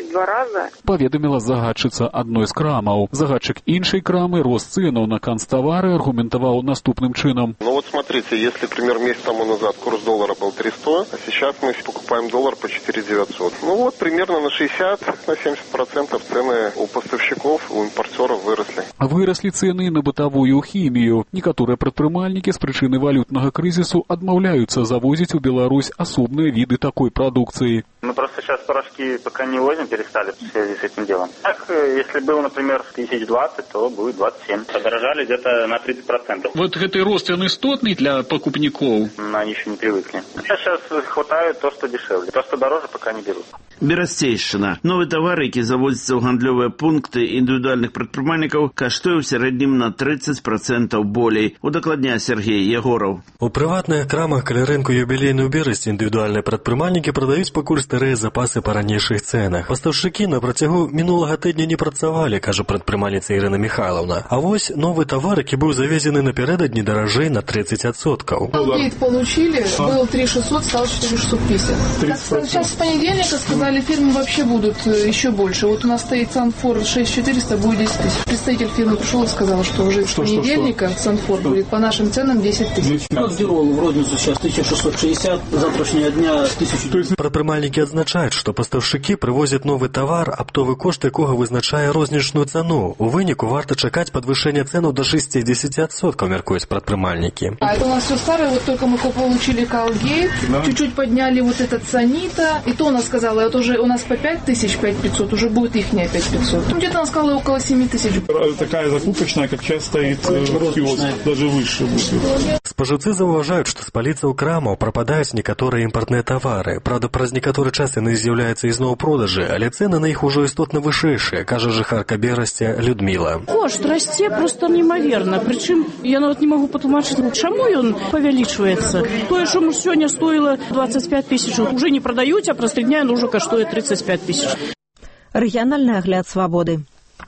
в два раза. Паведаміла загадчыца адной з крамаў. Загадчык іншай крамы рост цэнаў на канцтавары аргументаваў наступным чынам. Ну вот смотрите, если, например, месяц тому назад курс доллара был три сто, а сейчас мы покупаем доллар по четыре девятьсот. Ну вот примерно на шестьдесят на семьдесят процентов цены у поставщиков, у импортеров выросли. Вырослі цэны на бытавую хімію. Некаторыя прадпрымальнікі з прычыны валютнага крызісу адмаўляюцца завозіць у Беларусь асобныя виды такой продукции. Мы просто сейчас порошки пока не возим, перестали в связи с этим делом. Так, если был, например, тысяч двадцать, то будет двадцать семь. Подорожали где-то на тридцать процентов. Вот гэты рост, он істотный для покупников? Они еще не привыкли. Сейчас хватает то, что дешевле. То, что дороже, пока не берут. Берасцейшчына. Новы тавар, які завозіцца ў гандлёвыя пункты індывідуальных прадпрымальнікаў, каштуе ў сярэднім на тридцать процентов болей. Удакладняе Сергей Ягораў. У прыватных крамах каля рынку юбілейную берасці індывідуальныя прадпрымальнікі прадаюць пакуль старыя запасы па ранейшых цэнах. Пастаўшчыкі на працягу мінулага тыдня не працавалі, кажа прадпрымальніца Ірына Михайловна. А вось новы тавар, які быў завезены напярэдадні даражэй на тридцать процентов. Колгейт получили, был три шестьсот, стал четыре шестьсот пятьдесят. Сейчас с понедельника сказали, фирмы вообще будут еще больше. Вот у нас стоит Санфор шесть четыреста, будет десять тысяч. Представитель фирмы пришел и сказал, что уже с понедельника Санфор будет по нашим ценам десять тысяч. Герол в розницу сейчас тысяча шестьсот шестьдесят, завтрашнего дня тысяча. Прадпрымальнікі адзначаюць, што пастаўшчыкі прывозяць новы тавар, аптовы кошт якога вызначае рознічную цану. У выніку варта чакаць падвышэння цэнаў до шестьдесят процентов, мяркуюць прадпрымальнікі. А это у нас все старое, вот только мы получили Колгейт, да. Чуть-чуть подняли вот этот Санита, и то она сказала, это уже у нас по пять тысяч, пять пятьсот, уже будет ихняя пять пятьсот. Где-то она сказала около семь тысяч. Такая закупочная, как сейчас стоит в киоск, даже выше будет. Спажыўцы заўважаюць, што з паліцаў крамаў прападаюць некаторыя імпартныя тавары. Правда, праз некаторы час яны з'яўляюцца ізноў у продажы, але цэны на іх ужо істотна вышэйшыя, кажа жыхарка Берасця Людміла. Кошт расце просто неимоверно. Причем я нават не могу патлумачыць, чаму ён павялічваецца. Тое, што мы сёння стоило двадцать пять тысяч, уже не продаюць, а праз три дня оно уже каштуе тридцать пять тысяч. Рэгіянальны агляд свабоды.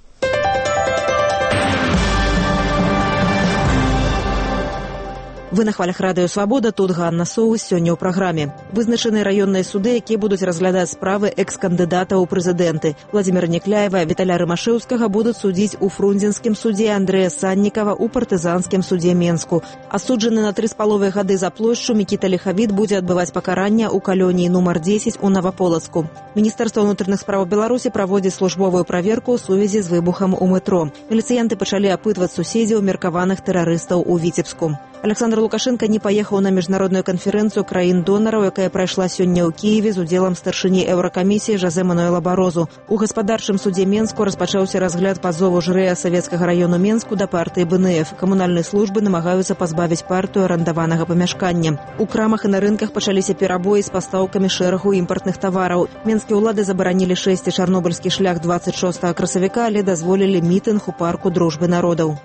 Вы на хвалях радыё «Свабода», тут Ганна Соус, сёння ў праграме. Вызначаны раённыя суды, якія будуць разглядаць справы экс-кандыдата ў прэзідэнты. Владзіміра Някляева, Віталя Рымашэўскага будуць судзіць у Фрунзенскім судзе, Андрэя Саннікава ў партызанскім судзе Менску. Асуджаны на тры з паловай гады за плошчу Мікіта Ліхавід будзе адбываць пакаранне ў калоніі нумар дзесяць у Наваполацку. Міністэрства ўнутраных спраў Беларусі праводзіць службовую праверку ў сувязі з выбухам у метро. Міліцыянты пачалі апытваць суседзяў меркаваных тэрарыстаў у Віцебску. Александр Лукашенко не паехаў на міжнародную канферэнцыю краін-донараў, якая прайшла сёння ў Кіеве з удзелам старшыні еўракамісіі Жозе Мануэла Барозу. У гаспадарчым судзе Менску распачаўся разгляд пазову жрэя савецкага раёну Менску да партыі бэ эн эф. Камунальныя службы намагаюцца пазбавіць партыю арандаванага памяшкання. У крамах і на рынках пачаліся перабоі з пастаўкамі шэрагу імпартных тавараў. Менскія ўлады забаранілі шэсці чарнобыльскі шлях двадцать шостага красавіка, але дазволілі мітынг у парку дружбы народаў.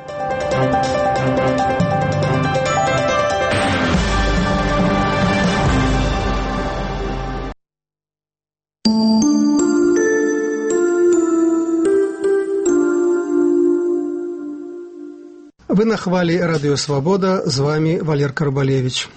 Вы на хвале радио «Свобода», с вами Валер Карбалевич.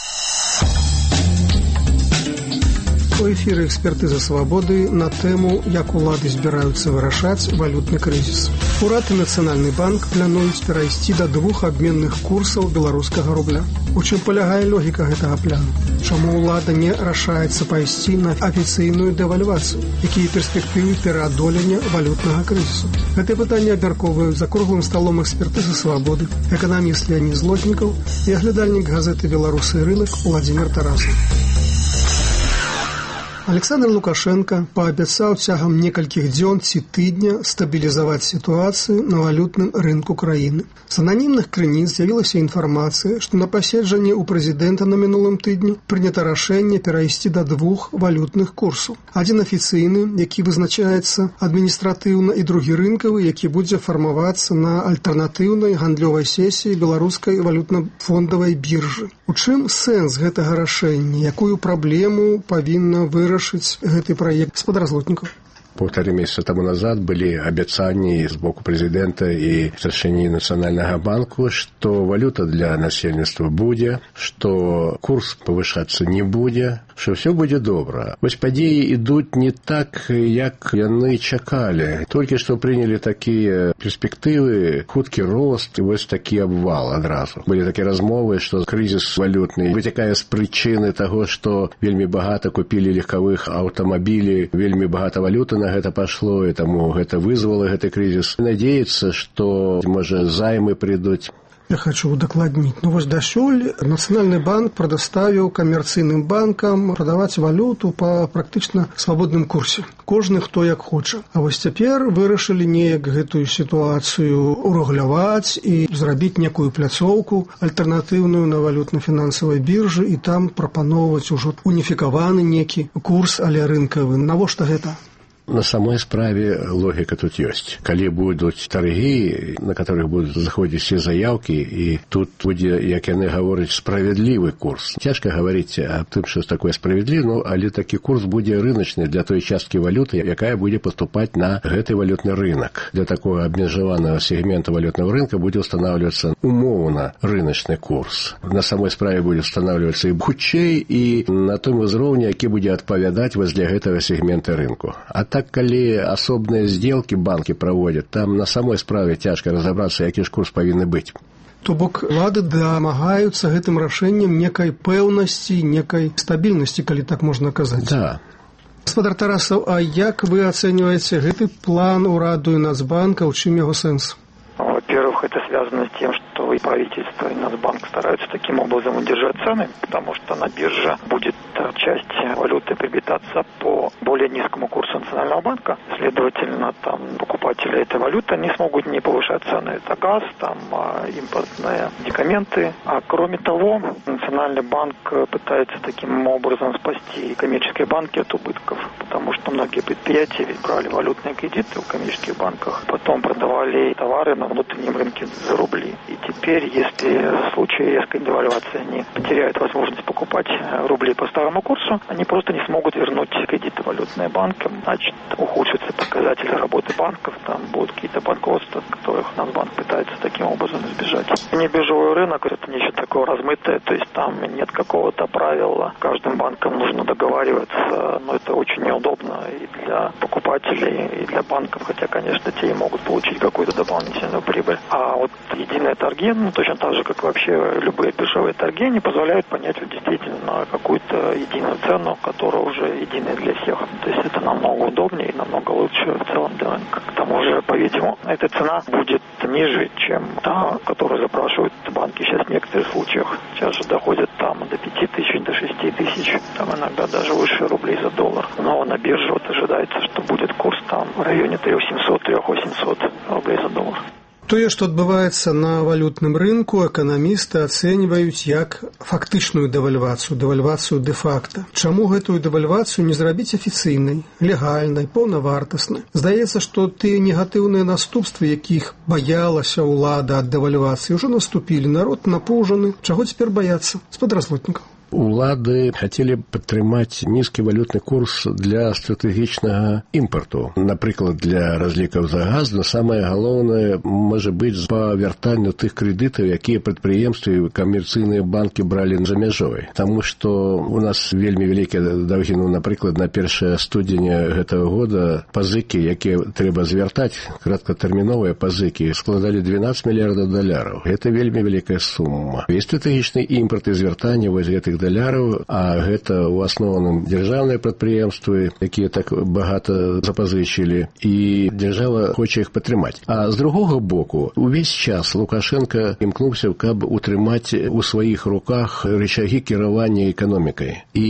У эфіры экспертыза свабоды на тэму, як улады збіраюцца вырашаць валютны крызіс. Урад і Нацыянальны банк плануюць перайсці да двух абменных курсаў беларускага рубля. У чым палягае логіка гэтага пляну? Чаму ўлада не рашаецца пайсці на афіцыйную дэвальвацыю? Якія перспектывы пераадолення валютнага крызісу? Гэтае пытанне абмяркоўваюць за круглым сталом экспертызы свабоды эканаміст Леонід Злотнікаў і аглядальнік газеты «Беларусы і рынок» Владзімір Тарасаў. Александр Лукашенко паабяцаў цягам некалькіх дзён ці тыдня стабілізаваць сітуацыю на валютным рынку краіны. З ананімных крыніц з'явілася інфармацыя, што на паседжанні ў прэзідэнта на мінулым тыдні прынята рашэнне перайсці да двух валютных курсаў. Адзін афіцыйны, які вызначаецца адміністратыўна, і другі рынкавы, які будзе фармавацца на альтэрнатыўнай гандлёвай сесіі беларускай валютна-фондавай біржы. У чым сэнс гэтага рашэння? Якую праблему павінна вырашыць гэты праект? Спадар Злотнікаў. полторы месяца тому назад были обещания с боку президента и старшини Национального банка, что валюта для насельніцтва будет, что курс повышаться не будет, что все будет добро. Вось подеи идут не так, як яны чакали. Только что приняли такие перспективы, худкий рост и вот такие обвал одразу. Были такие размовы, что кризис валютный вытекает с причины того, что вельми богато купили легковых автомобилей, вельми богато валюты на это пошло, и тому это вызвало этот кризис. Надеяться, что, может, займы придут. Я хочу удакладніць. Ну вось дасюль Нацыянальны банк прадоставіў камерцыйным банкам прадаваць валюту па практычна свабодным курсе. Кожны хто як хоча. А вось цяпер вырашылі неяк гэтую сітуацыю урэгуляваць і зрабіць некую пляцоўку альтэрнатыўную на валютна-фінансавай біржы і там прапаноўваць ужо уніфікаваны некі курс, але рынкавы. Навошта гэта? На самой справе логика тут есть. Коли будут торги, на которых будут заходить все заявки, и тут будет, як яны говорят, справедливый курс. Тяжко говорить о том, что такое справедливый, но але таки курс будет рыночный для той частки валюты, якая будет поступать на гэты валютный рынок. Для такого обмежованного сегмента валютного рынка будет устанавливаться умовно рыночный курс. На самой справе будет устанавливаться и хутчэй, и на том узроўні, які будет отповядать возле гэтага сегмента рынку. А так, калі асобныя сделки банки проводят, там на самой справе тяжко разобраться, які ж курс павінны быць. То бок улады дамагаюцца гэтым рашэннем некай пэўнасці, некай стабільнасці, калі так можна казаць. Да. Гаспадар Тарасаў, а як вы ацэньваеце гэты план ураду і Нацбанка, у чым яго сэнс? Во-первых, это связано с тем, что и правительство, и Нацбанк стараются таким образом удержать цены, потому что на бирже будет часть валюты приобретаться по более низкому курсу Национального банка. Следовательно, там покупатели этой валюты не смогут не повышать цены. Это газ, там импортные медикаменты. А кроме того, Национальный банк пытается таким образом спасти коммерческие банки от убытков, потому что многие предприятия ведь брали валютные кредиты в коммерческих банках, потом продавали товары на внутреннем рынке за рубли. И теперь, если в случае резкой девальвации они потеряют возможность покупать рубли по старому курсу, они просто не смогут вернуть кредиты валютные банкам. Значит, ухудшатся показатели работы банков, там будут какие-то банкротства, которых Нацбанк пытается таким образом избежать. Небиржевой рынок — это нечто такое размытое, то есть там нет какого-то правила. Каждым банком нужно договариваться, но это очень неудобно и для покупателей, и для банков, хотя, конечно, те и могут получить какую-то дополнительную прибыль. А вот единые торги, ну, точно так же, как вообще любые биржевые торги, они позволяют понять вот, действительно какую-то единую цену, которая уже единая для всех. То есть это намного удобнее и намного лучше в целом для рынка. К тому же, по-видимому, эта цена будет ниже, чем та, которую запрашивают банки сейчас в некоторых случаях. Сейчас же доходят там до пяти тысяч, до шести тысяч, там иногда даже выше рублей за доллар. Но на бирже вот ожидается, что будет курс там в районе три семьсот - три восемьсот рублей за доллар. Тое, што адбываецца на валютным рынку, эканамісты ацэньваюць як фактычную дэвальвацыю, дэвальвацыю дэ-факта. Чаму гэтую дэвальвацыю не зрабіць афіцыйнай, легальнай, паўнавартаснай? Здаецца, што тыя негатыўныя наступствы, якіх баялася ўлада ад дэвальвацыі, ўжо наступілі. Народ напужаны. Чаго цяпер баяцца? Гаспадар Злотнікаў. Улады хотели падтрымаць нізкі валютны курс для стратэгічнага імпарту. Напрыклад, для разлікаў за газ, но самае галоўнае можа быць па вяртанню тых крэдытаў, якія прадпрыемствы і камерцыйныя банкі бралі за мяжой. Таму што у нас вельмі вялікія даўгі, ну, напрыклад, на першае студзеня гэтага года пазыкі, якія трэба звяртаць, краткатэрміновыя пазыкі, складалі двенадцать мільярдаў даляраў. Гэта вельмі вялікая сума. І стратэгічны імпарт і звяртанне вось гэтых даляраў, а гэта ў асноўным дзяржаўныя прадпрыемствы, якія так багата запазычылі, і дзяржава хоча іх падтрымаць. А з другога боку, увесь час Лукашенко імкнуўся, каб утрымаць у сваіх руках рычагі кіравання эканомікай. І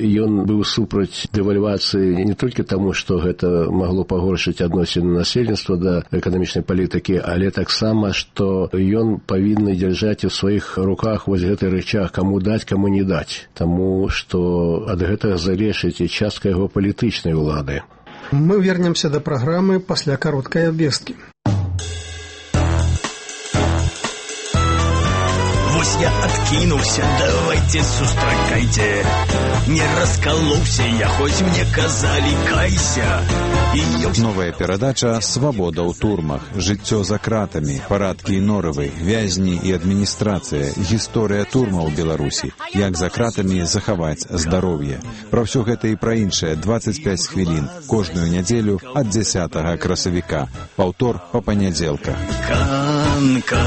ён быў супраць дэвальвацыі не толькі таму, што гэта магло пагоршыць адносіны насельніцтва да эканамічнай палітыкі, але таксама, што ён павінны дзяржаць у сваіх руках вось гэты рычаг, каму даць, каму не даць. Таму што ад гэтага залежыць і частка яго палітычнай улады. Мы вернемся да праграмы пасля кароткай абвесткі. Вось я откинулся, давайте сустракайте. Не раскололся я, хоть мне казали кайся. І... Новая перадача «Свобода ў турмах», «Жыццё за кратамі», «Парадкі і норавы», «Вязні і адміністрацыя», «Гісторыя турмаў у Беларусі», «Як за кратамі захаваць здароўе». Пра ўсё гэта і пра іншае двадцять пять хвілін кожную нядзелю ад дзесятага красавіка. Паўтор па панядзелках. Канка,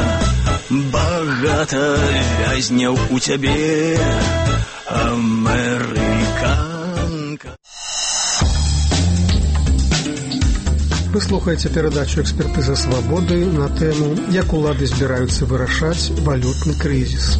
багата вязняў у цябе, амерыканка. Вы слухаеце перадачу «Экспертыза свабоды» на тэму «Як улады збіраюцца вырашаць валютны крызіс».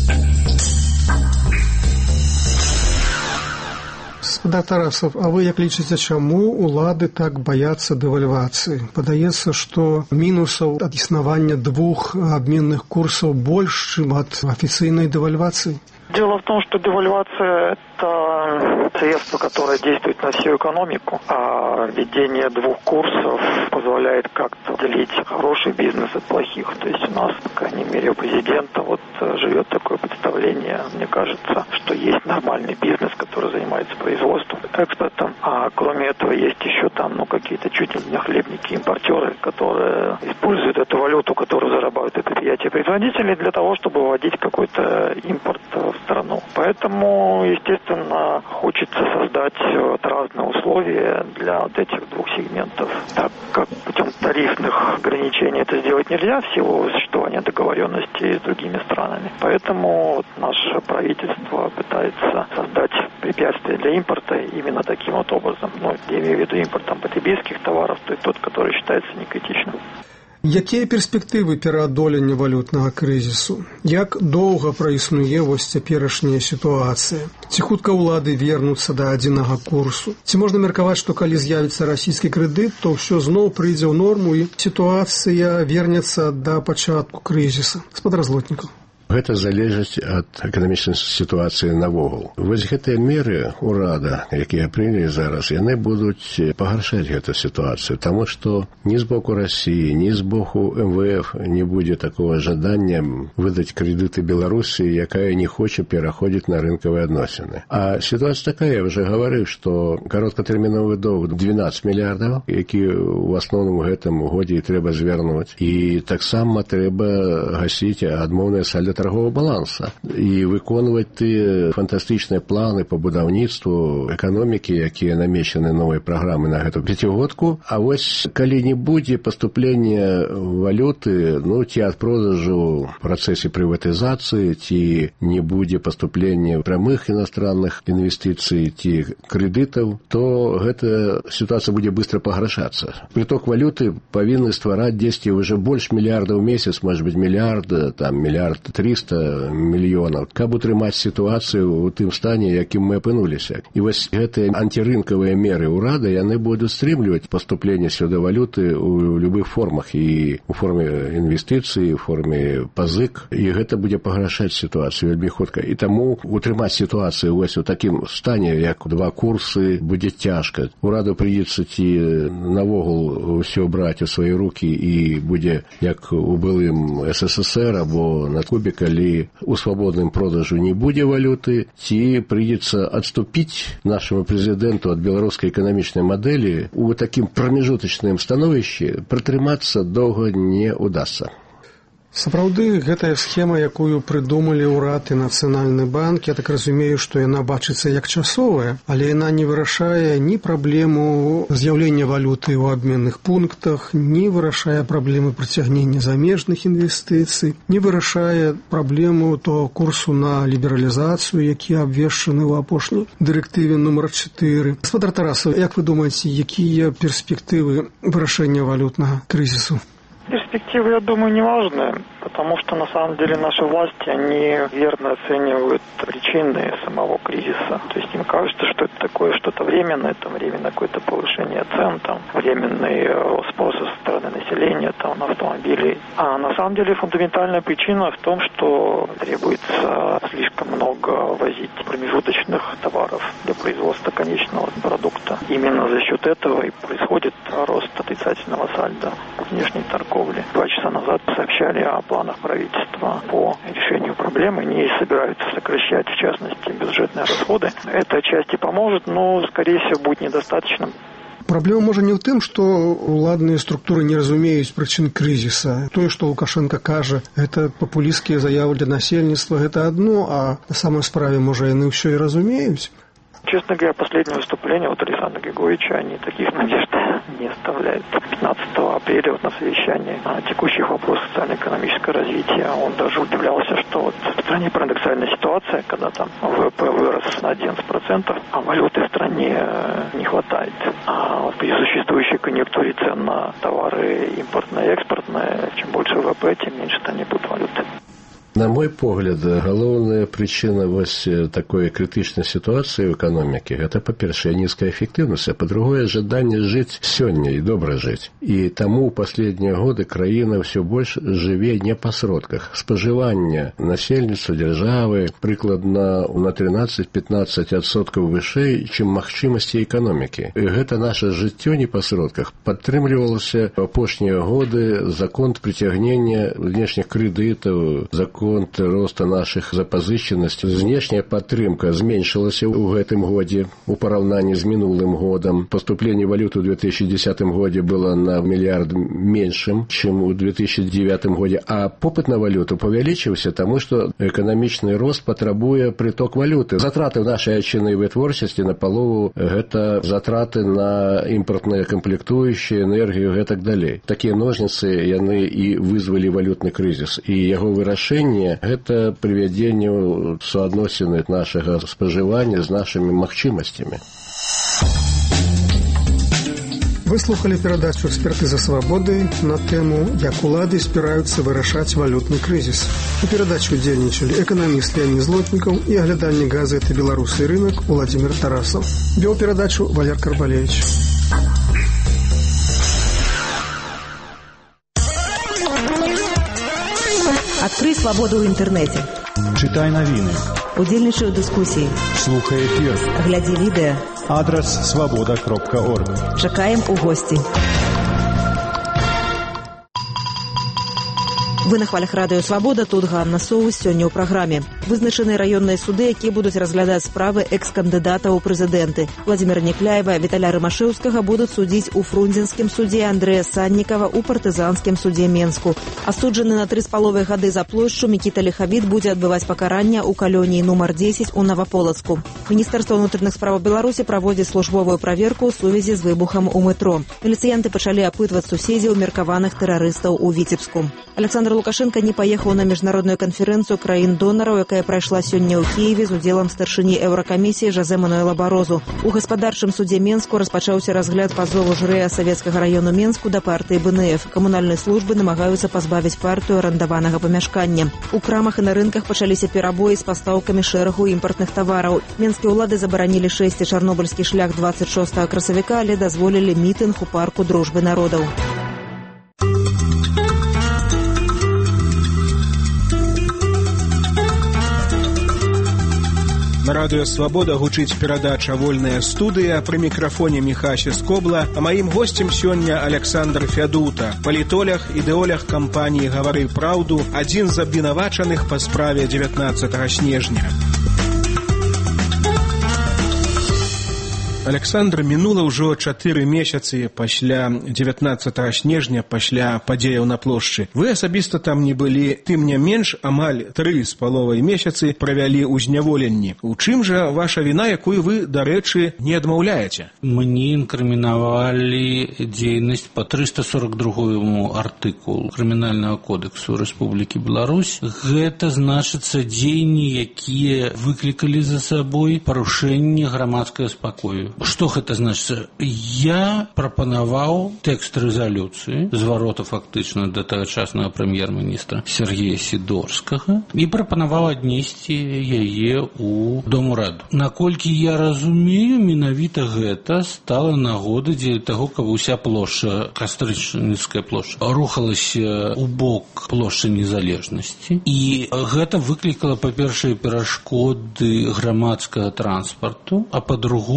Господа Тарасов, а вы як лічыце, чаму улады так баяцца дэвальвацыі? Падаецца, што мінусаў ад існавання двух абменных курсаў больш, чым ад афіцыйнай дэвальвацыі? Дело в том, что девальвация – это средство, которое действует на всю экономику, а введение двух курсов позволяет как-то делить хороший бизнес от плохих. То есть у нас, по крайней мере, у президента вот живет такое представление, мне кажется, что есть нормальный бизнес, который занимается производством, экспортом, а кроме этого есть еще там, ну, какие-то чуть ли не хлебники, импортеры, которые используют эту валюту, которую зарабатывают предприятия-производители, для того, чтобы вводить какой-то импорт в страну. Поэтому, естественно, хочется создать вот разные условия для вот этих двух сегментов. Так как путем тарифных ограничений это сделать нельзя в силу существования договоренностей с другими странами. Поэтому вот наше правительство пытается создать препятствия для импорта именно таким вот образом. Ну, я имею в виду импортом потребительских товаров, то есть тот, который считается некритичным. Якія перспектывы пераадолення валютнага крызісу? Як доўга праіснуе вось цяперашняя сітуацыя? Ці хутка ўлады вернуцца да адзінага курсу? Ці можна меркаваць, што калі з'явіцца расійскі крэдыт, то ўсё зноў прыйдзе ў норму і сітуацыя вернецца да пачатку крызіса? Гаспадар Злотнікаў. Гэта залежыць ад эканамічнай сітуацыі навогул. Вось гэтыя меры ўрада, якія прынялі зараз, яны будуць пагаршаць гэту сітуацыю, таму што ні з боку Расіі, ні з боку эм вэ эф не будзе такого жадання выдаць крэдыты Беларусі, якая не хоча пераходзіць на рынкавыя адносіны. А сітуацыя такая, я ўжо гаварыў, што кароткатэрміновы доўг двенадцать мільярдаў, які ў асноўным у гэтым годзе трэба звярнуць. І таксама трэба гасіць адмоўнае сальда торгового баланса і выконваць тыя фантастычныя планы по будаўніцтву эканомікі, якія намечаны новай праграмы на гэту пяцігодку. А вось калі не будзе паступлення валюты, ну, ці ад продажу в працэсе прыватызацыі, ці не будзе паступлення прамых іностранных інвестыцый, ці крэдытаў, то гэта сітуацыя будзе быстро пагаршацца. Приток валюты павінны ствараць дзесьці ўжо больш мільярдаў у месяц, может быть, мільярд, там, мільярд триста мільёнаў, каб утрымаць сітуацыю ў тым стане, якім мы апынуліся. І вось гэтыя антирынкавыя меры ўрада, яны будуць стрымліваць паступленне сюды валюты ў любых формах, і ў форме інвестыцыі, ў форме пазык, і гэта будзе пагаршаць сітуацыю вельмі хутка. І таму утрымаць сітуацыю вось у такім стане, як два курсы, будзе цяжка. Ураду прыйдзецца ці навогул ўсё браць у свае рукі і будзе як у былым эс эс эс эр або на Кубе, калі у свабодным продажу не будзе валюты, ці прыйдзецца адступіць нашаму прэзідэнту ад беларускай эканамічнай мадэлі, у такім прамежутачным становішчы пратрымацца доўга не ўдасца. Сапраўды, гэтая схема, якую прыдумалі ўрад і Нацыянальны банк, я так разумею, што яна бачыцца як часовая, але яна не вырашае ні праблему з'яўлення валюты ў абменных пунктах, ні вырашае праблемы прыцягнення замежных інвестыцый, не вырашае праблему того курсу на лібералізацыю, які абвешчаны ў апошняй дырэктыве нумар чатыры. Гаспадар Тарасов, як вы думаеце, якія перспектывы вырашэння валютнага крызісу? Перспективы, я думаю, не важны, потому что на самом деле наши власти, они верно оценивают причины самого кризиса. То есть им кажется, что это такое что-то временное, там временное какое-то повышение цен, там временный спроса со стороны населения там, на автомобили. А на самом деле фундаментальная причина в том, что требуется слишком много возить промежуточных товаров для производства конечного продукта. Именно за счет этого и происходит рост отрицательного сальда внешней торговли. Два часа назад сообщали о планах планах правительства по решению проблемы, не собираются сокращать, в частности, бюджетные расходы. Это отчасти поможет, но, скорее всего, будет недостаточным. Праблема можа не ў тым, што ўладныя структуры не разумеюць прычын крызіса. Тое, што Лукашенко кажа, гэта папулісцкія заявы для насельніцтва, гэта адно, а на самой справе, можа, яны ўсё і разумеюць. Честно говоря, последнее выступление вот Александра Григорьевича, они таких надежд не оставляют. пятнадцатого апреля вот на совещании о текущих вопросах социально-экономического развития он даже удивлялся, что вот в стране парадоксальная ситуация, когда там ВВП вырос на одиннадцать процентов, а валюты в стране не хватает. А вот при существующей конъюнктуре цен на товары импортные и экспортные, чем больше ВВП, тем меньше там не будет валюты. На мой погляд, галоўная прычына вось такой крытычнай сітуацыі ў эканомікі – гэта, па-першае, нізкая эфектыўнасць, а па-другое, жаданне жыць сёння і добра жыць. І таму ў паследнія годы краіна ўсё больш жыве не па сродках. Спажыванне насельніцтва дзяржавы прыкладна на тринадцать-пятнадцать адсоткаў вышэй, чым магчымасці эканомікі. І гэта наша жыццё не па сродках падтрымлівалася ў апошнія годы закон прыцягнення знешніх крэдытаў, закон роста наших запазычанасцей. Знешняя падтрымка зменшылася ў гэтым годзе у параўнанні з мінулым годам. Паступленне валюты ў две тысячи десятым годзе было на мільярд меншым, чым у две тысячи девятым годзе, а попыт на валюту павялічыўся, таму што эканамічны рост патрабуе прыток валюты. Затраты ў нашай айчыннай вытворчасці на палову гэта затраты на імпартныя камплектуючыя, энергію і гэтак далей. Такія ножніцы яны і вызвалі валютны крызіс, і яго вырашэнне гэта прывядзенне ў суадносіны нашага спажывання з нашымі магчымасцямі. Вы слухали перадачу «Экспертыза свабоды» на тэму «Як улады збіраюцца вырашаць валютны крызіс». У перадачы удзельнічалі эканаміст Леонид Злотнікаў і аглядальнік газеты «Беларусы і рынок» Владимир Тарасов. Вёў перадачу Валер Карбалевич. Адкрый свабоду ў інтэрнэце. Чытай навіны. Удзельнічай у дыскусіі. Слухай эфір. Глядзі відэа. Адрас свабода кропка орг. Чакаем у госці. Вы на хвалях радыё «Свабода», тут Ганна Соус. Сёння ў праграме. Вызначаны раённыя суды, якія будуць разглядаць справы экс-кандыдата ў прэзідэнты. Владзіміра Някляева, Віталя Рымашэўскага будуць судзіць у Фрунзенскім судзе, Андрэя Саннікава ў партызанскім судзе Менску. Асуджаны на тры з паловай гады за плошчу Мікіта Ліхавід будзе адбываць пакаранне ў калоніі нумар дзесяць у Наваполацку. Міністэрства ўнутраных справаў Беларусі праводзіць службовую праверку ў сувязі з выбухам у метро. Міліцыянты пачалі апытваць суседзяў меркаваных тэрарыстаў у Віцебску. Александр Лукашенко не паехаў на міжнародную канферэнцыю краін-донараў, якая прайшла сёння ў Кіеве з удзелам старшыні Еўракамісіі Жозе Мануэла Барозу. У гаспадарчым судзе Менску распачаўся разгляд пазову жырэя савецкага раёну Менску да партыі бэ эн эф. Камунальныя службы намагаюцца пазбавіць партыю арандаванага памяшкання. У крамах і на рынках пачаліся перабоі з пастаўкамі шэрагу імпартных тавараў. Менскія ўлады забаранілі шэсці чарнобыльскі шлях двадцать шостага красавіка, але дазволілі мітынг у парку дружбы народаў. На радыё «Свабода» гучыць перадача «Вольная студыя». Пры мікрафоне Міхася Скобла, а маім госцем сёння Александр Фядута, палітолог, ідэолог кампаніі «Гавары праўду», адзін з абвінавачаных па справе дзевятнаццатага снежня. Александр, мінула ўжо чатыры месяцы пасля дзевятнаццатага снежня, пасля падзеяў на плошчы. Вы асабіста там не былі, тым не менш, амаль тры з паловай месяцы правялі ў зняволенні. У чым жа ваша віна, якую вы, дарэчы, не адмаўляеце? Мне інкрымінавалі дзейнасць па трыста сорок другому артыкулу Крымінальнага кодексу Рэспублікі Беларусь. Гэта значыцца дзеянні, якія выклікалі за сабой парушэнне грамадскага спакою. Што гэта значыцца? Я прапанаваў тэкст рэзалюцыі, зварота фактычна да тагачаснага прэм'ер-міністра Сергея Сідорскага, і прапанаваў аднесці яе ў Дом ураду. Наколькі я разумею, менавіта гэта стала нагодай дзеля таго, каб уся плошча, Кастрычніцкая плошча, рухалася ў бок плошчы Незалежнасці. І гэта выклікала, па-першае, перашкоды грамадскага транспарту, а па-другое, гэта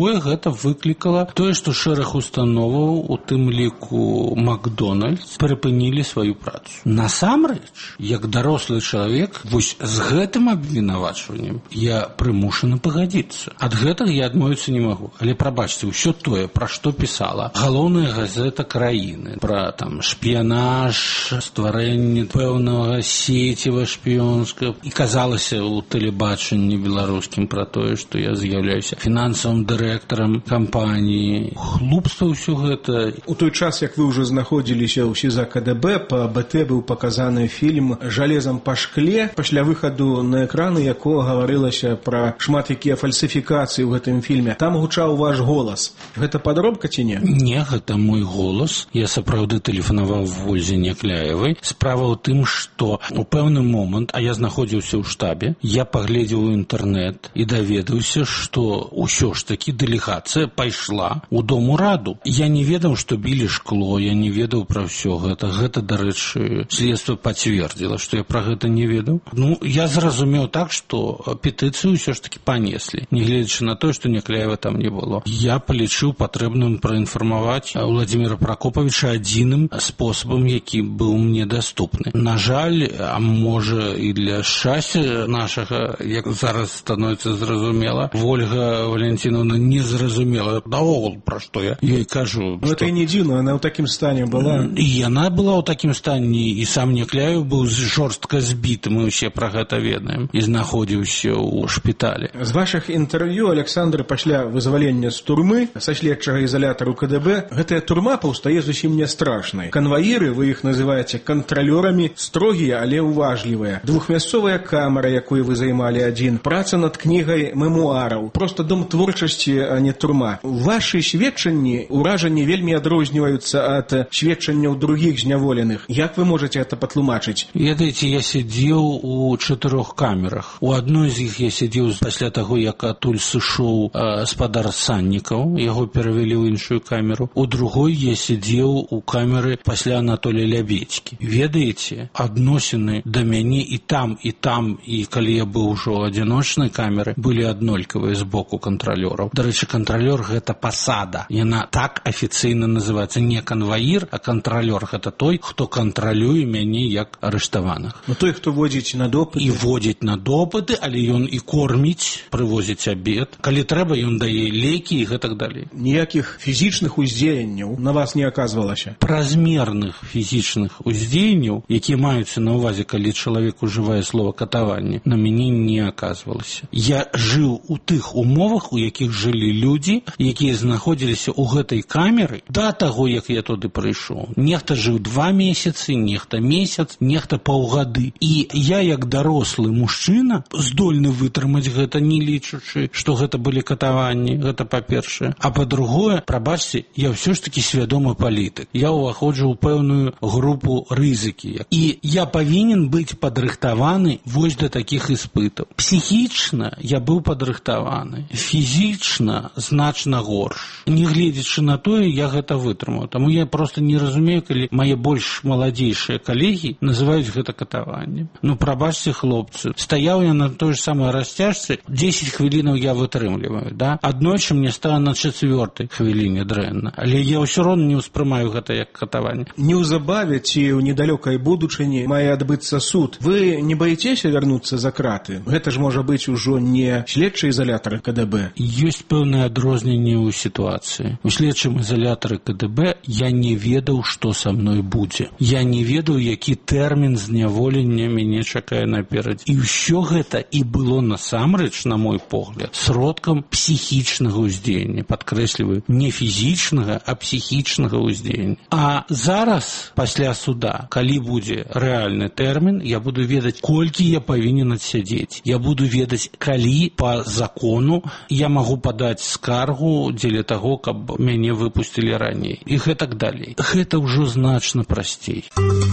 выклікала тое, што шэраг установаў, у тым ліку Макдональдс, прыпынілі сваю працу. Насамрэч, як дарослы чалавек, вось з гэтым абвінавачваннем я прымушаны пагадзіцца. Ад гэтага я адмовіцца не магу. Але прабачце, ўсё тое, пра што пісала галоўная газета краіны, пра там шпіянаж, стварэнне пэўнага сеціва шпіёнскага, і казалася ў тэлебачанні беларускім пра тое, што я з'яўляюся фінансавым дырэктарам кампаніі. Хлупства ўсё гэта. У той час, як вы ўжо знаходзіліся ў СІЗА КДБ, па БТ быў паказаны фільм «Жалезам па шкле», пасля выхаду на экраны якога гаварылася пра шмат якія фальсіфікацыі ў гэтым фільме. Там гучаў ваш голас. Гэта падробка ці не? Не, гэта мой голас. Я сапраўды тэлефанаваў Вользе Някляевай. Справа ў тым, што у пэўны момант, а я знаходзіўся ў штабе, я паглядзеў у інтэрнэт і даведаўся, што ўсё ж такі дэлегацыя пайшла ў Дом ураду. Я не ведаў, што білі шкло, я не ведаў пра ўсё гэта. Гэта, дарэчы, следства пацвердзіла, што я пра гэта не ведаў. Ну, я зразумеў так, што петыцыю ўсё ж такі панеслі, нягледзячы на тое, што Някляева там не было. Я палічыў патрэбным праінфармаваць Владзіміра Пракопавіча адзіным спосабам, які быў мне даступны. На жаль, а можа і для шчасця нашага, як зараз становіцца зразумела, Вольга Валентиновна не зразумела наогул, пра што я ёй кажу. Ну, это і не дзіўна, она ў такім стане была. І яна была ў такім стане, і сам Някляев быў жорстка збіты, мы ўсе пра гэта ведаем, і знаходзіўся ў шпіталі. З вашых інтэрв'ю, Александр, пасля вызвалення з турмы, са следчага ізалятару КДБ, гэтая турма паўстае зусім не страшнай. Канваіры, вы іх называеце кантралёрамі, строгія, але ўважлівыя. Двухмясцовая камера, якую вы займалі адзін, праца над кнігай мемуараў, просто дом творчасці, а не турма. Вашы сведчанні, уражанні вельмі адрозніваюцца ад сведчанняў другіх зняволеных. Як вы можаце гэта патлумачыць? Ведаеце, я сидзеў у чатырох камерах. У адной з іх я сидзеў пасля таго, як адтуль сышоў э, спадар Саннікаў, яго перавялі ў іншую камеру. У другой я сидзеў у камеры пасля Анатолія Лябедзькі. Ведаеце, адносіны да мяне і там, і там, і калі я быў ужо адзіночнай камеры, былі аднолькавыя з боку кантралёраў. Дарэчы, кантралёр — гэта пасада. Яна так афіцыйна называецца. Не канваір, а кантралёр — гэта той, хто кантралюе мяне як арыштаваных. Ну, той, хто водзіць на допыты. І водзіць на допыты, але ён і корміць, прывозіць абед. Калі трэба, ён дае лекі і гэтак далей. Ніякіх фізічных уздзеянняў на вас не аказвалася? Празмерных фізічных уздзеянняў, якія маюцца на ўвазе, калі чалавек ужывае слова катаванне, на мяне не аказвалася. Я жыў у тых умовах, у якіх жылі людзі, якія знаходзіліся ў гэтай камеры да таго, як я туды прыйшоў. Нехта жыў два месяцы, нехта месяц, нехта паўгады. І я, як дарослы мужчына, здольны вытрымаць гэта, не лічачы, што гэта былі катаванні, гэта па-першае. А па-другое, прабачце, я ўсё ж такі свядомы палітык. Я ўваходжу ў пэўную групу рызыкі. І я павінен быць падрыхтаваны вось да такіх іспытаў. Псіхічна я быў падрыхтаваны. Фізічна значна горш. Нягледзячы на тое, я гэта вытрымаў. Таму я проста не разумею, калі мае больш маладзейшыя калегі называюць гэта катаваннем. Ну, прабачце, хлопцы, стаяў я на той ж самой расцяжцы, дзесяць хвілінаў я вытрымліваю, да? Аднойчы мне стала на чацвёртай хвіліне дрэнна. Але я ўсё роўна не ўспрымаю гэта як катаванне. Неўзабаве ці ў недалёкай будучыні мае адбыцца суд. Вы не баіцеся вярнуцца за краты? Гэта ж можа быць ужо не следчы ізалятар КДБ. Ёсць пэўнае адрозненне ў сітуацыі. У следчым ізалятары КДБ я не ведаў, што са мной будзе. Я не ведаў, які тэрмін зняволення мяне чакае наперадзе. І ўсё гэта і было насамрэч, на мой погляд, сродкам псіхічнага ўздзеяння. Падкрэсліваю, не фізічнага, а псіхічнага ўздзеяння. А зараз, пасля суда, калі будзе рэальны тэрмін, я буду ведаць, колькі я павінен адсядзець. Я буду ведаць, калі па закону я магу падаць скаргу дзеля таго, каб мяне выпусцілі раней. І гэтак далей. Гэта ўжо значна прасцей.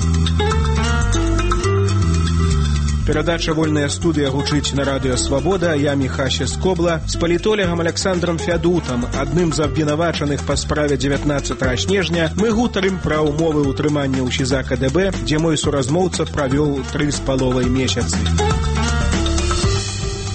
Перадача «Вольная студыя» гучыць на радыё «Свабода». Я Міхася Скобла з палітолегам Александром Фядутам, адным з абвінавачаных па справе дзевятнаццатага снежня. Мы гутарым пра ўмовы ўтрымання ў СІЗА КДБ, дзе мой суразмоўца правёў тры з паловай месяцы.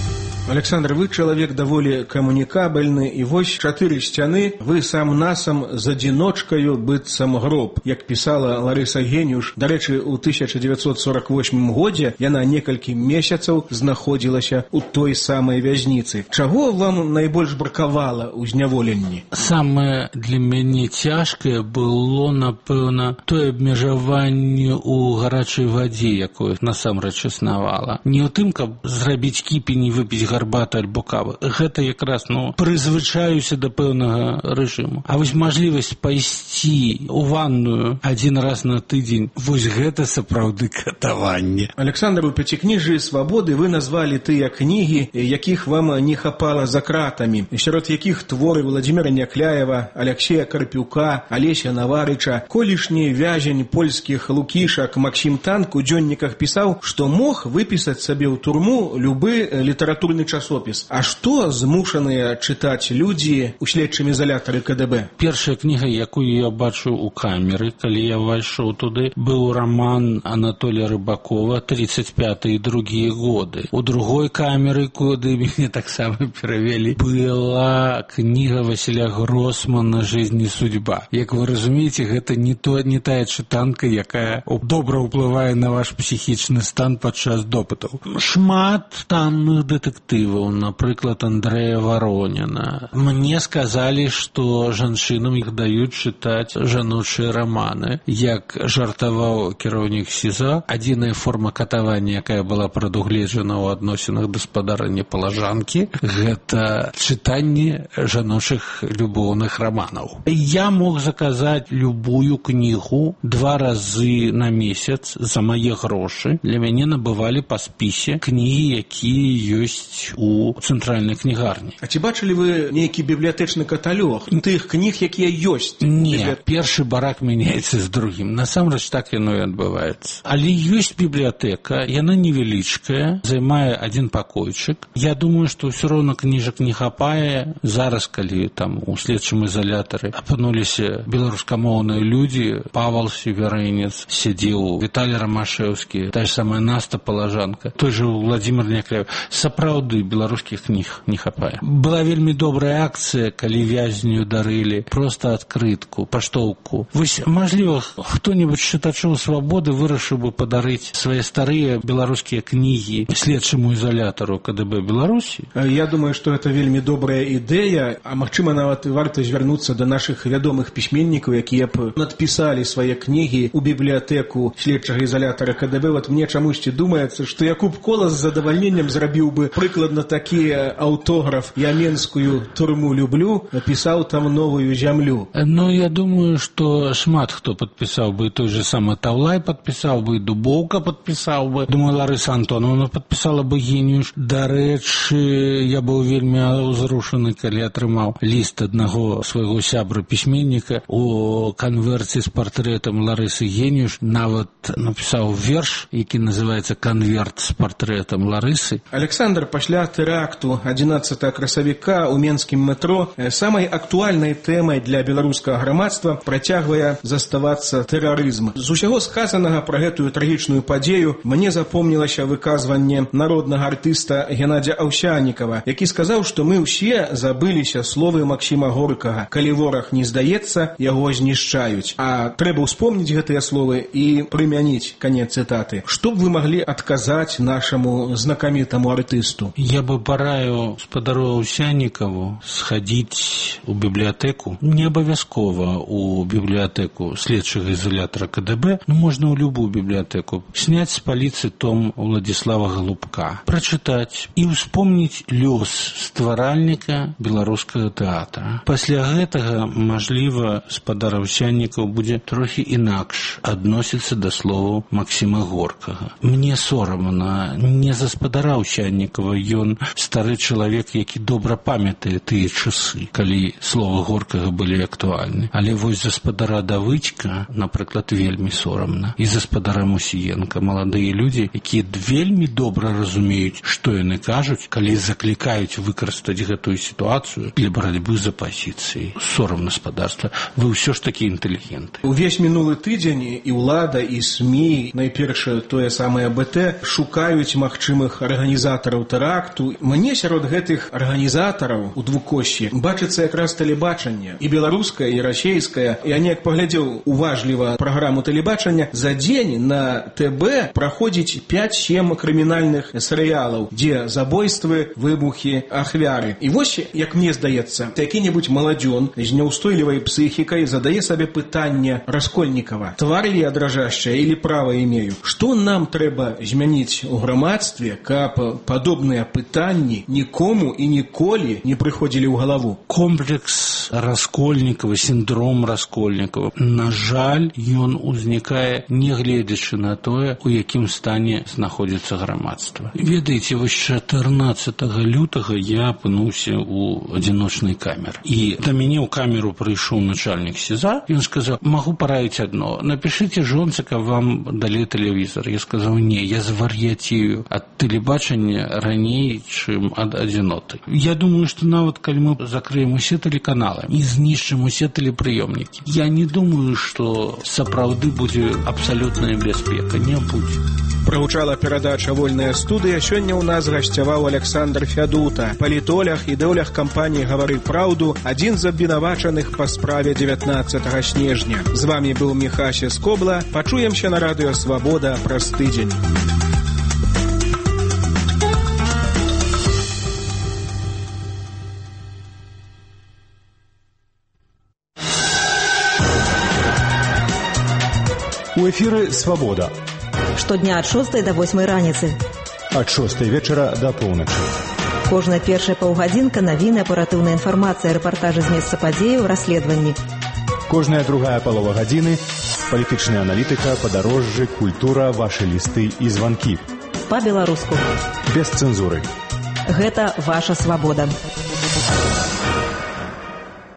Александр, вы чалавек даволі камунікабельны, і вось чатыры сцяны, вы сам-насам з адзіночкаю быццам гроб. Як пісала Ларыса Геніюш, дарэчы, у тысяча дзевяцьсот сорок восьмым годзе яна некалькі месяцаў знаходзілася ў той самай вязніцы. Чаго вам найбольш бракавала ў зняволенні? Самае для мяне цяжкае было, напэўна, тое абмежаванне ў гарачай вадзе, якое насамрэч існавала. Не ў тым, каб зрабіць кіпень і выпіць гарбату альбо кавы. Гэта якраз, ну, прызвычаюся да пэўнага рэжыму. А вось мажлівасць пайсці ў ванную адзін раз на тыдзень, вось гэта сапраўды катаванне. Александр, у пяцікніжжы «Свабоды» вы назвалі тыя кнігі, якіх вам не хапала за кратамі, сярод якіх творы Владзіміра Някляева, Аляксея Карпюка, Алеся Наварыча. Колішні вязень польскіх лукішак Максім Танк у дзённіках пісаў, што мог выпісаць сабе ў турму любы літаратурны часопіс. А што змушаныя чытаць людзі ў следчым ізалятары ка дэ бэ? Першая кніга, якую я бачыў у камеры, калі я вайшоў туды, быў раман Анатолія Рыбакова «тридцать пятые и другие годы». У другой камеры, куды мяне таксама перавялі, была кніга Васіля Гросмана «Жизнь и судьба». Як вы разумееце, гэта не то, не тая чытанка, якая добра ўплывае на ваш псіхічны стан падчас допытаў. Шмат танных дэтэктываў, напрыклад, Андрэя Вароніна. Мне сказалі, што жанчынам іх даюць чытаць жаночыя раманы. Як жартаваў кіраўнік СІЗО, адзіная форма катавання, якая была прадугледжана ў адносінах гаспадарыні палажанкі, гэта чытанне жаночых любоўных раманаў. Я мог заказаць любую кнігу два разы на месяц за мае грошы. Для мяне набывалі па спісе кнігі, якія ёсць у цэнтральнай кнігарні. А ці бачылі вы нейкі бібліятэчны каталог тых кніг, якія ёсць? Не, першы барак мяняецца з другім. Насамрэч так яно і адбываецца. Але ёсць бібліятэка, яна невялічкая, займае адзін пакойчык. Я думаю, што ўсё роўна кніжак не хапае. Зараз, калі там у следчым ізалятары апынуліся беларускамоўныя людзі, Павал Северынец сядзеў, Віталій Рамашэўскі, та ж самая Наста Палажанка, той же Владзімір Някляев. Сапраўды беларускіх кніг не хапае. Была вельмі добрая акцыя, калі вязню дарылі проста адкрытку, паштоўку. Вось, мажліва, хто-небудзь з чытачоў «Свабоды» вырашыў бы падарыць свае старыя беларускія кнігі следчаму ізалятару ка дэ бэ Беларусі. Я думаю, што гэта вельмі добрая ідэя, а магчыма, нават варта звярнуцца да нашых вядомых пісьменнікаў, якія б надпісалі свае кнігі ў бібліятэку следчага ізалятара ка дэ бэ. Вот мне чамусьці думаецца, што Якуб Колас з задавальненнем зрабіў бы прыкладна такі аўтограф «Я менскую турму люблю», напісаў там новую зямлю. Ну, я думаю, што шмат хто падпісаў бы, той же самы Таўлай падпісаў бы, Дубоўка падпісаў бы, думаю, Ларыса Антоновна падпісала бы Геніюш. Дарэчы, я быў вельмі ўзрушаны, калі атрымаў ліст аднаго свайго сябра-пісьменніка у канверце з партрэтам Ларысы Геніюш, нават напісаў верш, які называецца «Канверт з партрэтам Ларысы». Александр, пасля тэракту адзінаццатага красавіка ў менскім метро самай актуальнай тэмай для беларускага грамадства працягвае заставацца тэрарызм. З усяго сказанага пра гэтую трагічную падзею мне запомнілася выказванне народнага артыста Геннадзя Аўсянікава, які сказаў, што мы ўсе забыліся словы Максіма Горкага: «Калі вораг не здаецца, яго знішчаюць». А трэба ўспомніць гэтыя словы і прымяніць. Канец цытаты. Што б вы маглі адказаць нашаму знакамітаму артысту? Я бы параіў спадару Аўсянікаву схадзіць у бібліятэку. Не абавязкова у бібліятэку следчага ізалятара ка дэ бэ, ну, можна ў любую бібліятэку. Сняць з паліцы том Уладзіслава Галубка, прачытаць і ўспомніць лёс стваральніка беларускага тэатра. Пасля гэтага, мажліва, спадар Аўсянікаў будзе трохі інакш адносіцца да словаў Максіма Горкага. Мне сорамна не за спадара Аўсянікава, ён стары чалавек, які добра памятае тыя часы, калі словы Горкага былі актуальны. Але вось за спадара Давыдзька, напрыклад, вельмі сорамна. І за спадара Мусіенка, маладыя людзі, якія вельмі добра разумеюць, што яны кажуць, калі заклікаюць выкарыстаць гэтую сітуацыю для барацьбы за пазіцыі. Сорамна, спадарства, вы ўсё ж такі інтэлігенты. Увесь мінулы тыдзень і ўлада, і СМІ, найперш тое самае бэ тэ, шукаюць магчымых арганізатараў тэракту, факту, мне сярод гэтых арганізатараў у двукосці бачыцца якраз тэлебачанне. І беларускае, і расейскае. Я неяк паглядзеў уважліва праграму тэлебачання. За дзень на ТБ праходзіць пяць-сем крымінальных серыялаў, дзе забойствы, выбухі, ахвяры. І вось, як мне здаецца, які-небудзь маладзён з няўстойлівай псіхікай задае сабе пытанне Раскольнікава. Твар я дрожащая или право имею? Што нам трэба змяніць у грамадстве, каб падобныя пытанні нікому і ніколі не прыходзілі ў галаву? Комплекс Раскольнікава, сіндром Раскольнікава, на жаль, ён узнікае, нягледзячы на тое, у якім стане знаходзіцца грамадства. Ведаеце, вось чатырнаццатага лютага я апынуўся ў адзіночнай камеры. І да мяне ў камеру прыйшоў начальнік СІЗА, ён сказаў: магу параіць одно, напишите жонцы, каб вам далі тэлевізор. Я сказаў: не, я звар'яцею ад тэлебачання раней, чым ад адзіноты. Я думаю, што нават калі мы закрыем усе тэлеканалы і знішчым усе тэлепрыёмнікі, я не думаю, што сапраўды будзе абсалютная бяспека. Не будзе. Прагучала перадача «Вольная студыя». Сёння ў нас гасцяваў Александр Фядута, палітолог, ідэолог кампаніі «Гавары праўду», адзін з абвінавачаных па справе дзевятнаццатага снежня. З вами быў Міхася Скобла. Пачуемся на радыё «Свабода» праз тыдзень. У эфіры «Свабода». Штодня ад шостай да восьмай раніцы. Ад шостай вечара да поўначы. Кожная першая паўгадзінка навіны, аператыўная інфармацыя, рэпартажы з месца падзеяў, расследаванні. Кожная другая палова гадзіны – палітычная аналітыка, падарожжы, культура, вашы лісты і званкі. Па-беларуску. Без цэнзуры. Гэта ваша свабода.